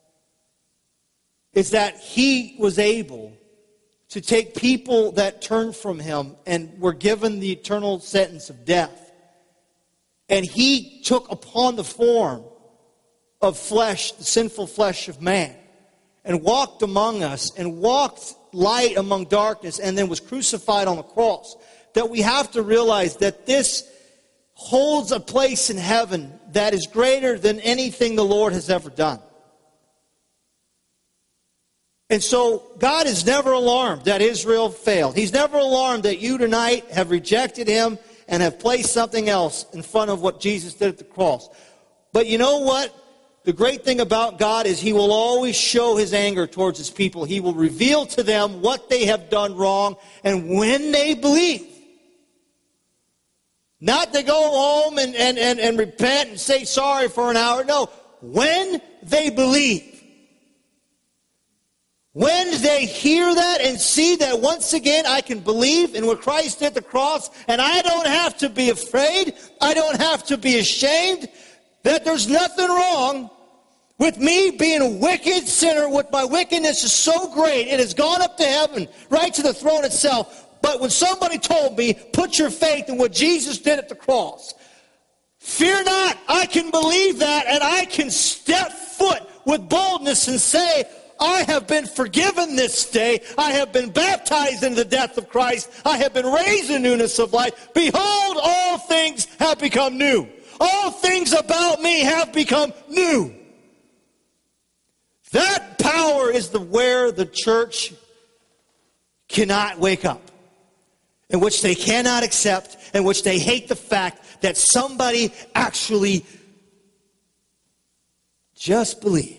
Is that He was able to take people that turned from Him and were given the eternal sentence of death. And He took upon the form of flesh, the sinful flesh of man, and walked among us and walked light among darkness and then was crucified on the cross. That we have to realize that this holds a place in heaven that is greater than anything the Lord has ever done. And so God is never alarmed that Israel failed. He's never alarmed that you tonight have rejected Him and have placed something else in front of what Jesus did at the cross. But you know what? The great thing about God is He will always show His anger towards His people. He will reveal to them what they have done wrong. And when they believe, not to go home and repent and say sorry for an hour. No, when they believe. When they hear that and see that once again I can believe in what Christ did at the cross, and I don't have to be afraid, I don't have to be ashamed, that there's nothing wrong with me being a wicked sinner, with my wickedness is so great, it has gone up to heaven, right to the throne itself. But when somebody told me, put your faith in what Jesus did at the cross, fear not, I can believe that, and I can step foot with boldness and say, I have been forgiven this day. I have been baptized into the death of Christ. I have been raised in newness of life. Behold, all things have become new. All things about me have become new. That power is where the church cannot wake up, in which they cannot accept, in which they hate the fact that somebody actually just believes.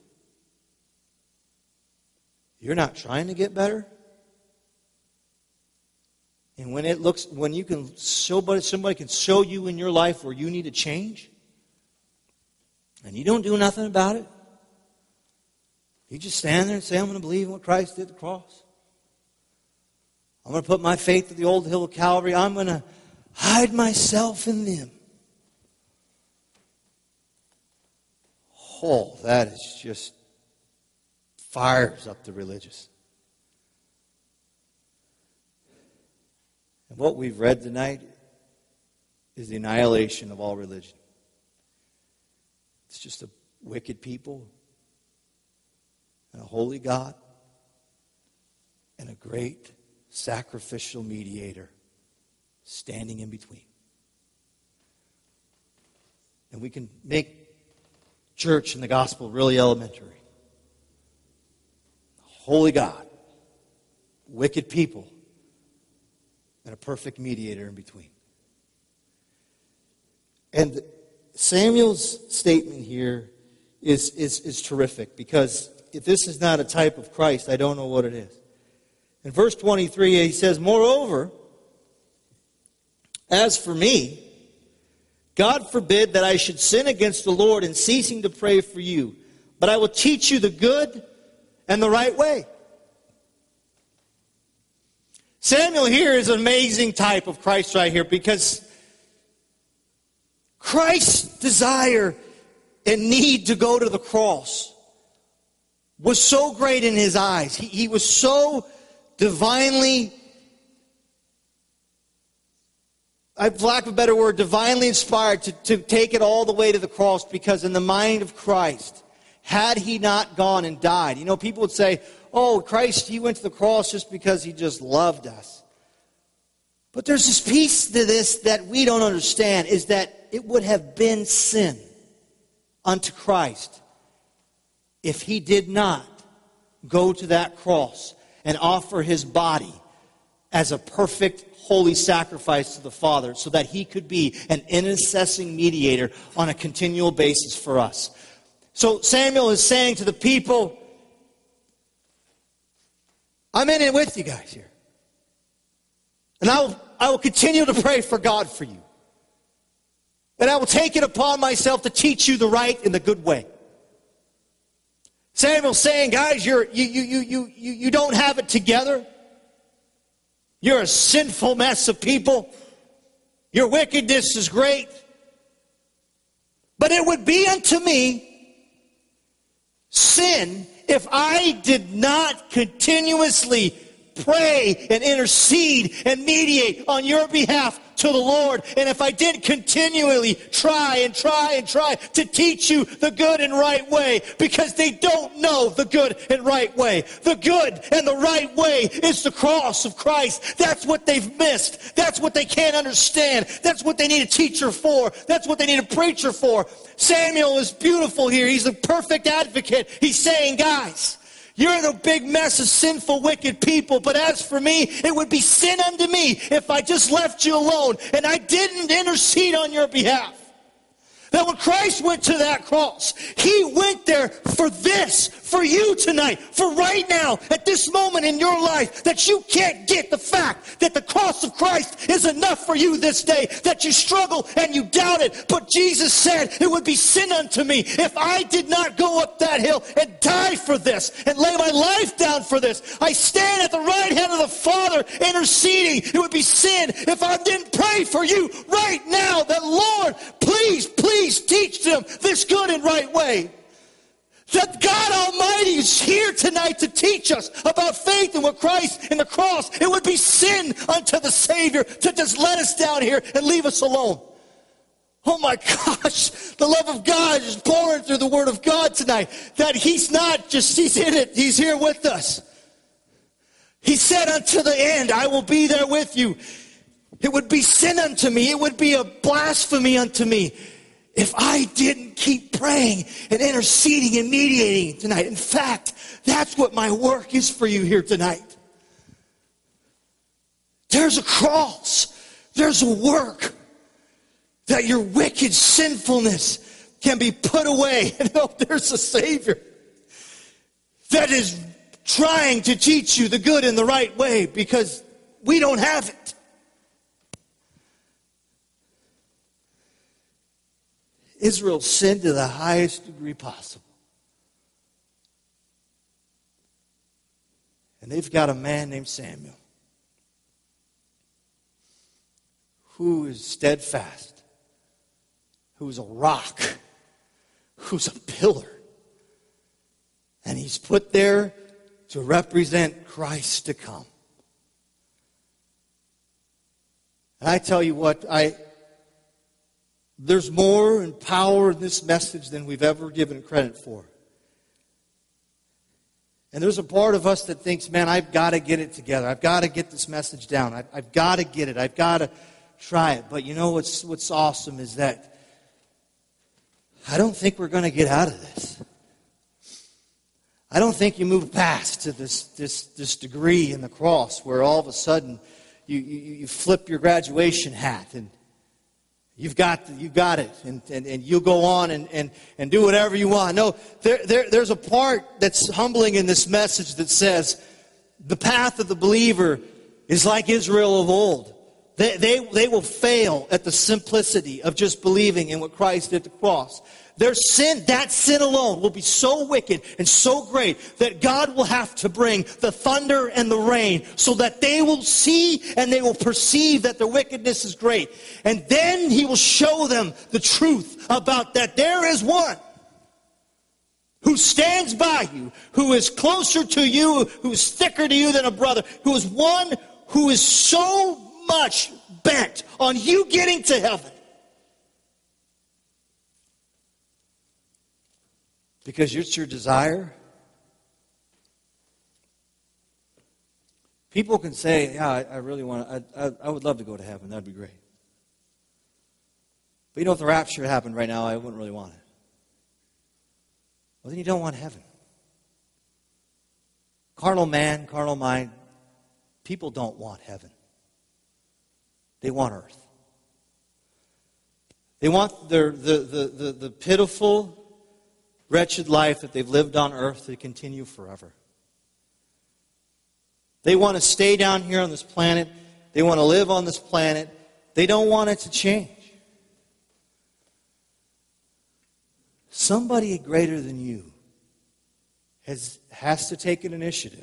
You're not trying to get better. And when you can, somebody can show you in your life where you need to change, and you don't do nothing about it, you just stand there and say, I'm going to believe in what Christ did at the cross. I'm going to put my faith at the old hill of Calvary. I'm going to hide myself in them. Oh, that is just fires up the religious. And what we've read tonight is the annihilation of all religion. It's just a wicked people and a holy God and a great sacrificial mediator standing in between. And we can make church and the gospel really elementary. Holy God, wicked people, and a perfect mediator in between. And Samuel's statement here is terrific, because if this is not a type of Christ, I don't know what it is. In verse 23, he says, moreover, as for me, God forbid that I should sin against the Lord in ceasing to pray for you, but I will teach you the good and the right way. Samuel here is an amazing type of Christ right here, because Christ's desire and need to go to the cross was so great in his eyes. He was so divinely for lack of a better word, divinely inspired to take it all the way to the cross, because in the mind of Christ, had he not gone and died, people would say, oh, Christ, he went to the cross just because he just loved us. But there's this piece to this that we don't understand, is that it would have been sin unto Christ if he did not go to that cross and offer his body as a perfect, holy sacrifice to the Father, so that he could be an intercessing mediator on a continual basis for us. So Samuel is saying to the people, I'm in it with you guys here. And I will continue to pray for God for you. And I will take it upon myself to teach you the right and the good way. Samuel's saying, guys, you don't have it together. You're a sinful mess of people. Your wickedness is great. But it would be unto me sin if I did not continuously pray and intercede and mediate on your behalf to the Lord. And if I didn't continually try to teach you the good and right way, because they don't know the good and right way. The good and the right way is the cross of Christ. That's what they've missed. That's what they can't understand. That's what they need a teacher for. That's what they need a preacher for. Samuel is beautiful here. He's a perfect advocate. He's saying, guys, you're in a big mess of sinful, wicked people. But as for me, it would be sin unto me if I just left you alone and I didn't intercede on your behalf. That when Christ went to that cross, he went there for this, for you tonight, for right now, at this moment in your life, that you can't get the fact that the cross of Christ is enough for you this day, that you struggle and you doubt it. But Jesus said it would be sin unto me if I did not go up that hill and die for this and lay my life down for this. I stand at the right hand of the Father interceding. It would be sin if I didn't pray for you right now, that Lord, please teach them this good and right way. That God Almighty is here tonight to teach us about faith and what Christ and the cross. It would be sin unto the Savior to just let us down here and leave us alone. Oh my gosh, the love of God is pouring through the Word of God tonight. That he's not just, he's in it, he's here with us. He said unto the end, I will be there with you. It would be sin unto me. It would be a blasphemy unto me if I didn't keep praying and interceding and mediating tonight. In fact, that's what my work is for you here tonight. There's a cross. There's a work that your wicked sinfulness can be put away. And oh, there's a Savior that is trying to teach you the good and the right way, because we don't have it. Israel sinned to the highest degree possible. And they've got a man named Samuel who is steadfast, who's a rock, who's a pillar. And he's put there to represent Christ to come. And I tell you what, there's more and power in this message than we've ever given credit for. And there's a part of us that thinks, man, I've got to get it together. I've got to get this message down. I've got to get it. I've got to try it. But you know what's awesome is that I don't think we're going to get out of this. I don't think you move past to this degree in the cross where all of a sudden you flip your graduation hat and you've got it, and you'll go on and do whatever you want. No, there's a part that's humbling in this message that says the path of the believer is like Israel of old. They will fail at the simplicity of just believing in what Christ did at the cross. Their sin, that sin alone, will be so wicked and so great that God will have to bring the thunder and the rain so that they will see and they will perceive that their wickedness is great. And then he will show them the truth about that there is one who stands by you, who is closer to you, who is thicker to you than a brother, who is one who is so much bent on you getting to heaven. Because it's your desire. People can say, yeah, I really want to, I would love to go to heaven. That'd be great. But if the rapture happened right now, I wouldn't really want it. Well, then you don't want heaven. Carnal man, carnal mind, people don't want heaven. They want earth. They want the pitiful, wretched life that they've lived on earth to continue forever. They want to stay down here on this planet. They want to live on this planet. They don't want it to change. Somebody greater than you has to take an initiative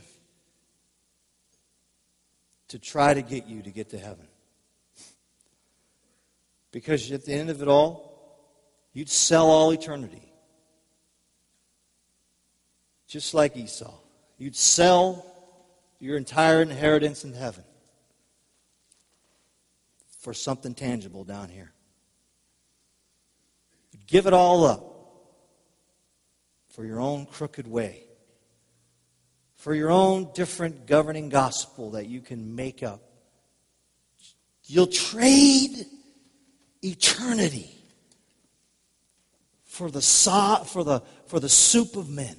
to try to get you to get to heaven. Because at the end of it all, you'd sell all eternity. Just like Esau. You'd sell your entire inheritance in heaven for something tangible down here. You'd give it all up for your own crooked way, for your own different governing gospel that you can make up. You'll trade eternity for the soup of men.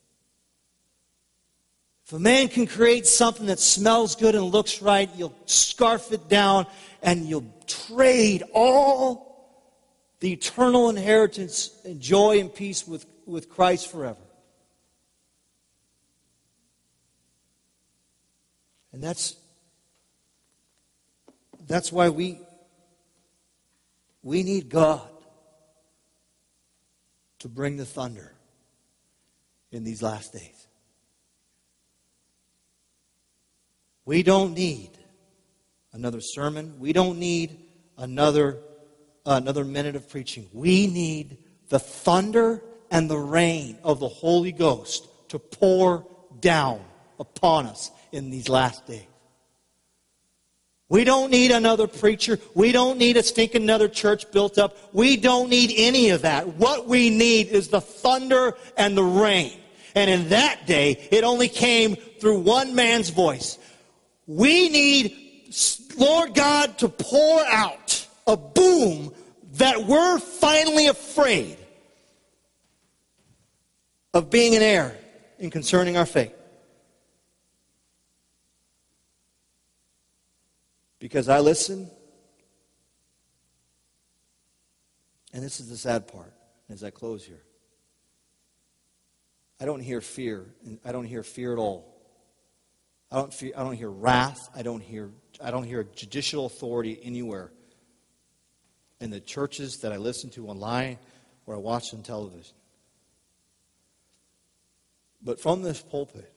If a man can create something that smells good and looks right, you'll scarf it down and you'll trade all the eternal inheritance and joy and peace with Christ forever. And that's why we need God to bring the thunder in these last days. We don't need another sermon. We don't need another minute of preaching. We need the thunder and the rain of the Holy Ghost to pour down upon us in these last days. We don't need another preacher. We don't need a stinking another church built up. We don't need any of that. What we need is the thunder and the rain. And in that day, it only came through one man's voice. We need, Lord God, to pour out a boom that we're finally afraid of being in error in concerning our faith. Because I listen, and this is the sad part as I close here. I don't hear fear, and I don't hear fear at all. I don't hear wrath. I don't hear judicial authority anywhere in the churches that I listen to online or I watch on television. But from this pulpit,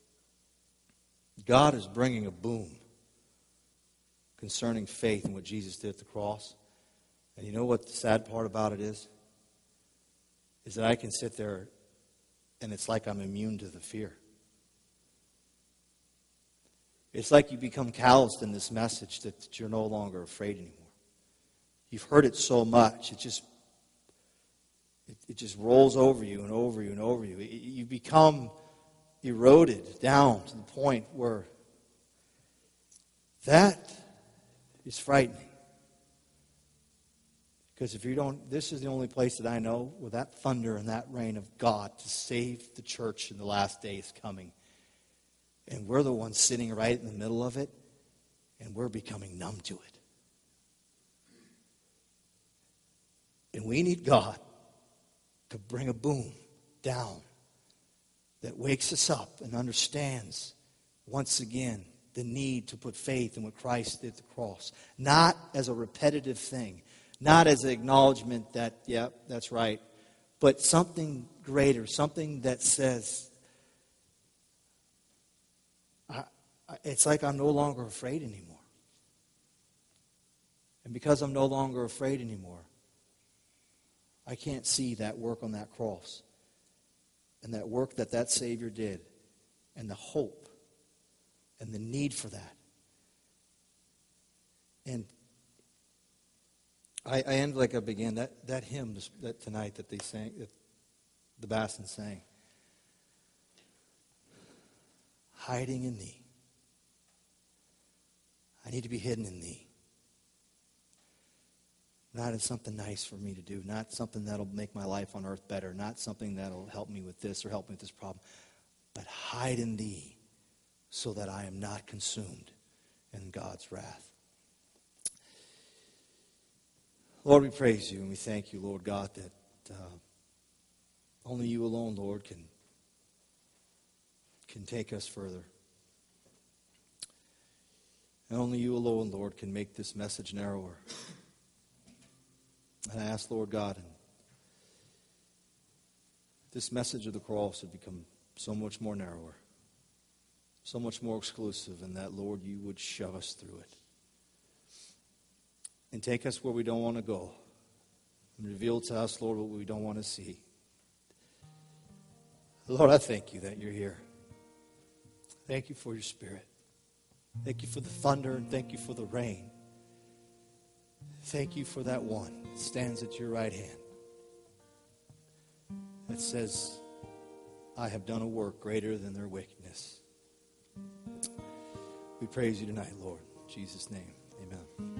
God is bringing a boom concerning faith and what Jesus did at the cross. And you know what the sad part about it is? Is that I can sit there and it's like I'm immune to the fear. It's like you become calloused in this message that you're no longer afraid anymore. You've heard it so much, it just rolls over you and over you and over you. You become eroded down to the point where that is frightening. Because if you don't, this is the only place that I know where that thunder and that rain of God to save the church in the last days coming. And we're the ones sitting right in the middle of it, and we're becoming numb to it. And we need God to bring a boom down that wakes us up and understands once again the need to put faith in what Christ did at the cross. Not as a repetitive thing, not as an acknowledgement that, yeah, that's right, but something greater, something that says, it's like I'm no longer afraid anymore. And because I'm no longer afraid anymore, I can't see that work on that cross and that work that Savior did and the hope and the need for that. And I end like I began. That hymn that tonight that they sang, that the Bassons sang. Hiding in thee. I need to be hidden in thee. Not in something nice for me to do. Not something that'll make my life on earth better. Not something that'll help me with this or help me with this problem. But hide in thee so that I am not consumed in God's wrath. Lord, we praise you and we thank you, Lord God, that only you alone, Lord, can take us further. And only you alone, Lord, can make this message narrower. And I ask, Lord God, this message of the cross would become so much more narrower, so much more exclusive, and that, Lord, you would shove us through it. And take us where we don't want to go. And reveal to us, Lord, what we don't want to see. Lord, I thank you that you're here. Thank you for your Spirit. Thank you for the thunder, and thank you for the rain. Thank you for that one that stands at your right hand that says, I have done a work greater than their wickedness. We praise you tonight, Lord. In Jesus' name, amen.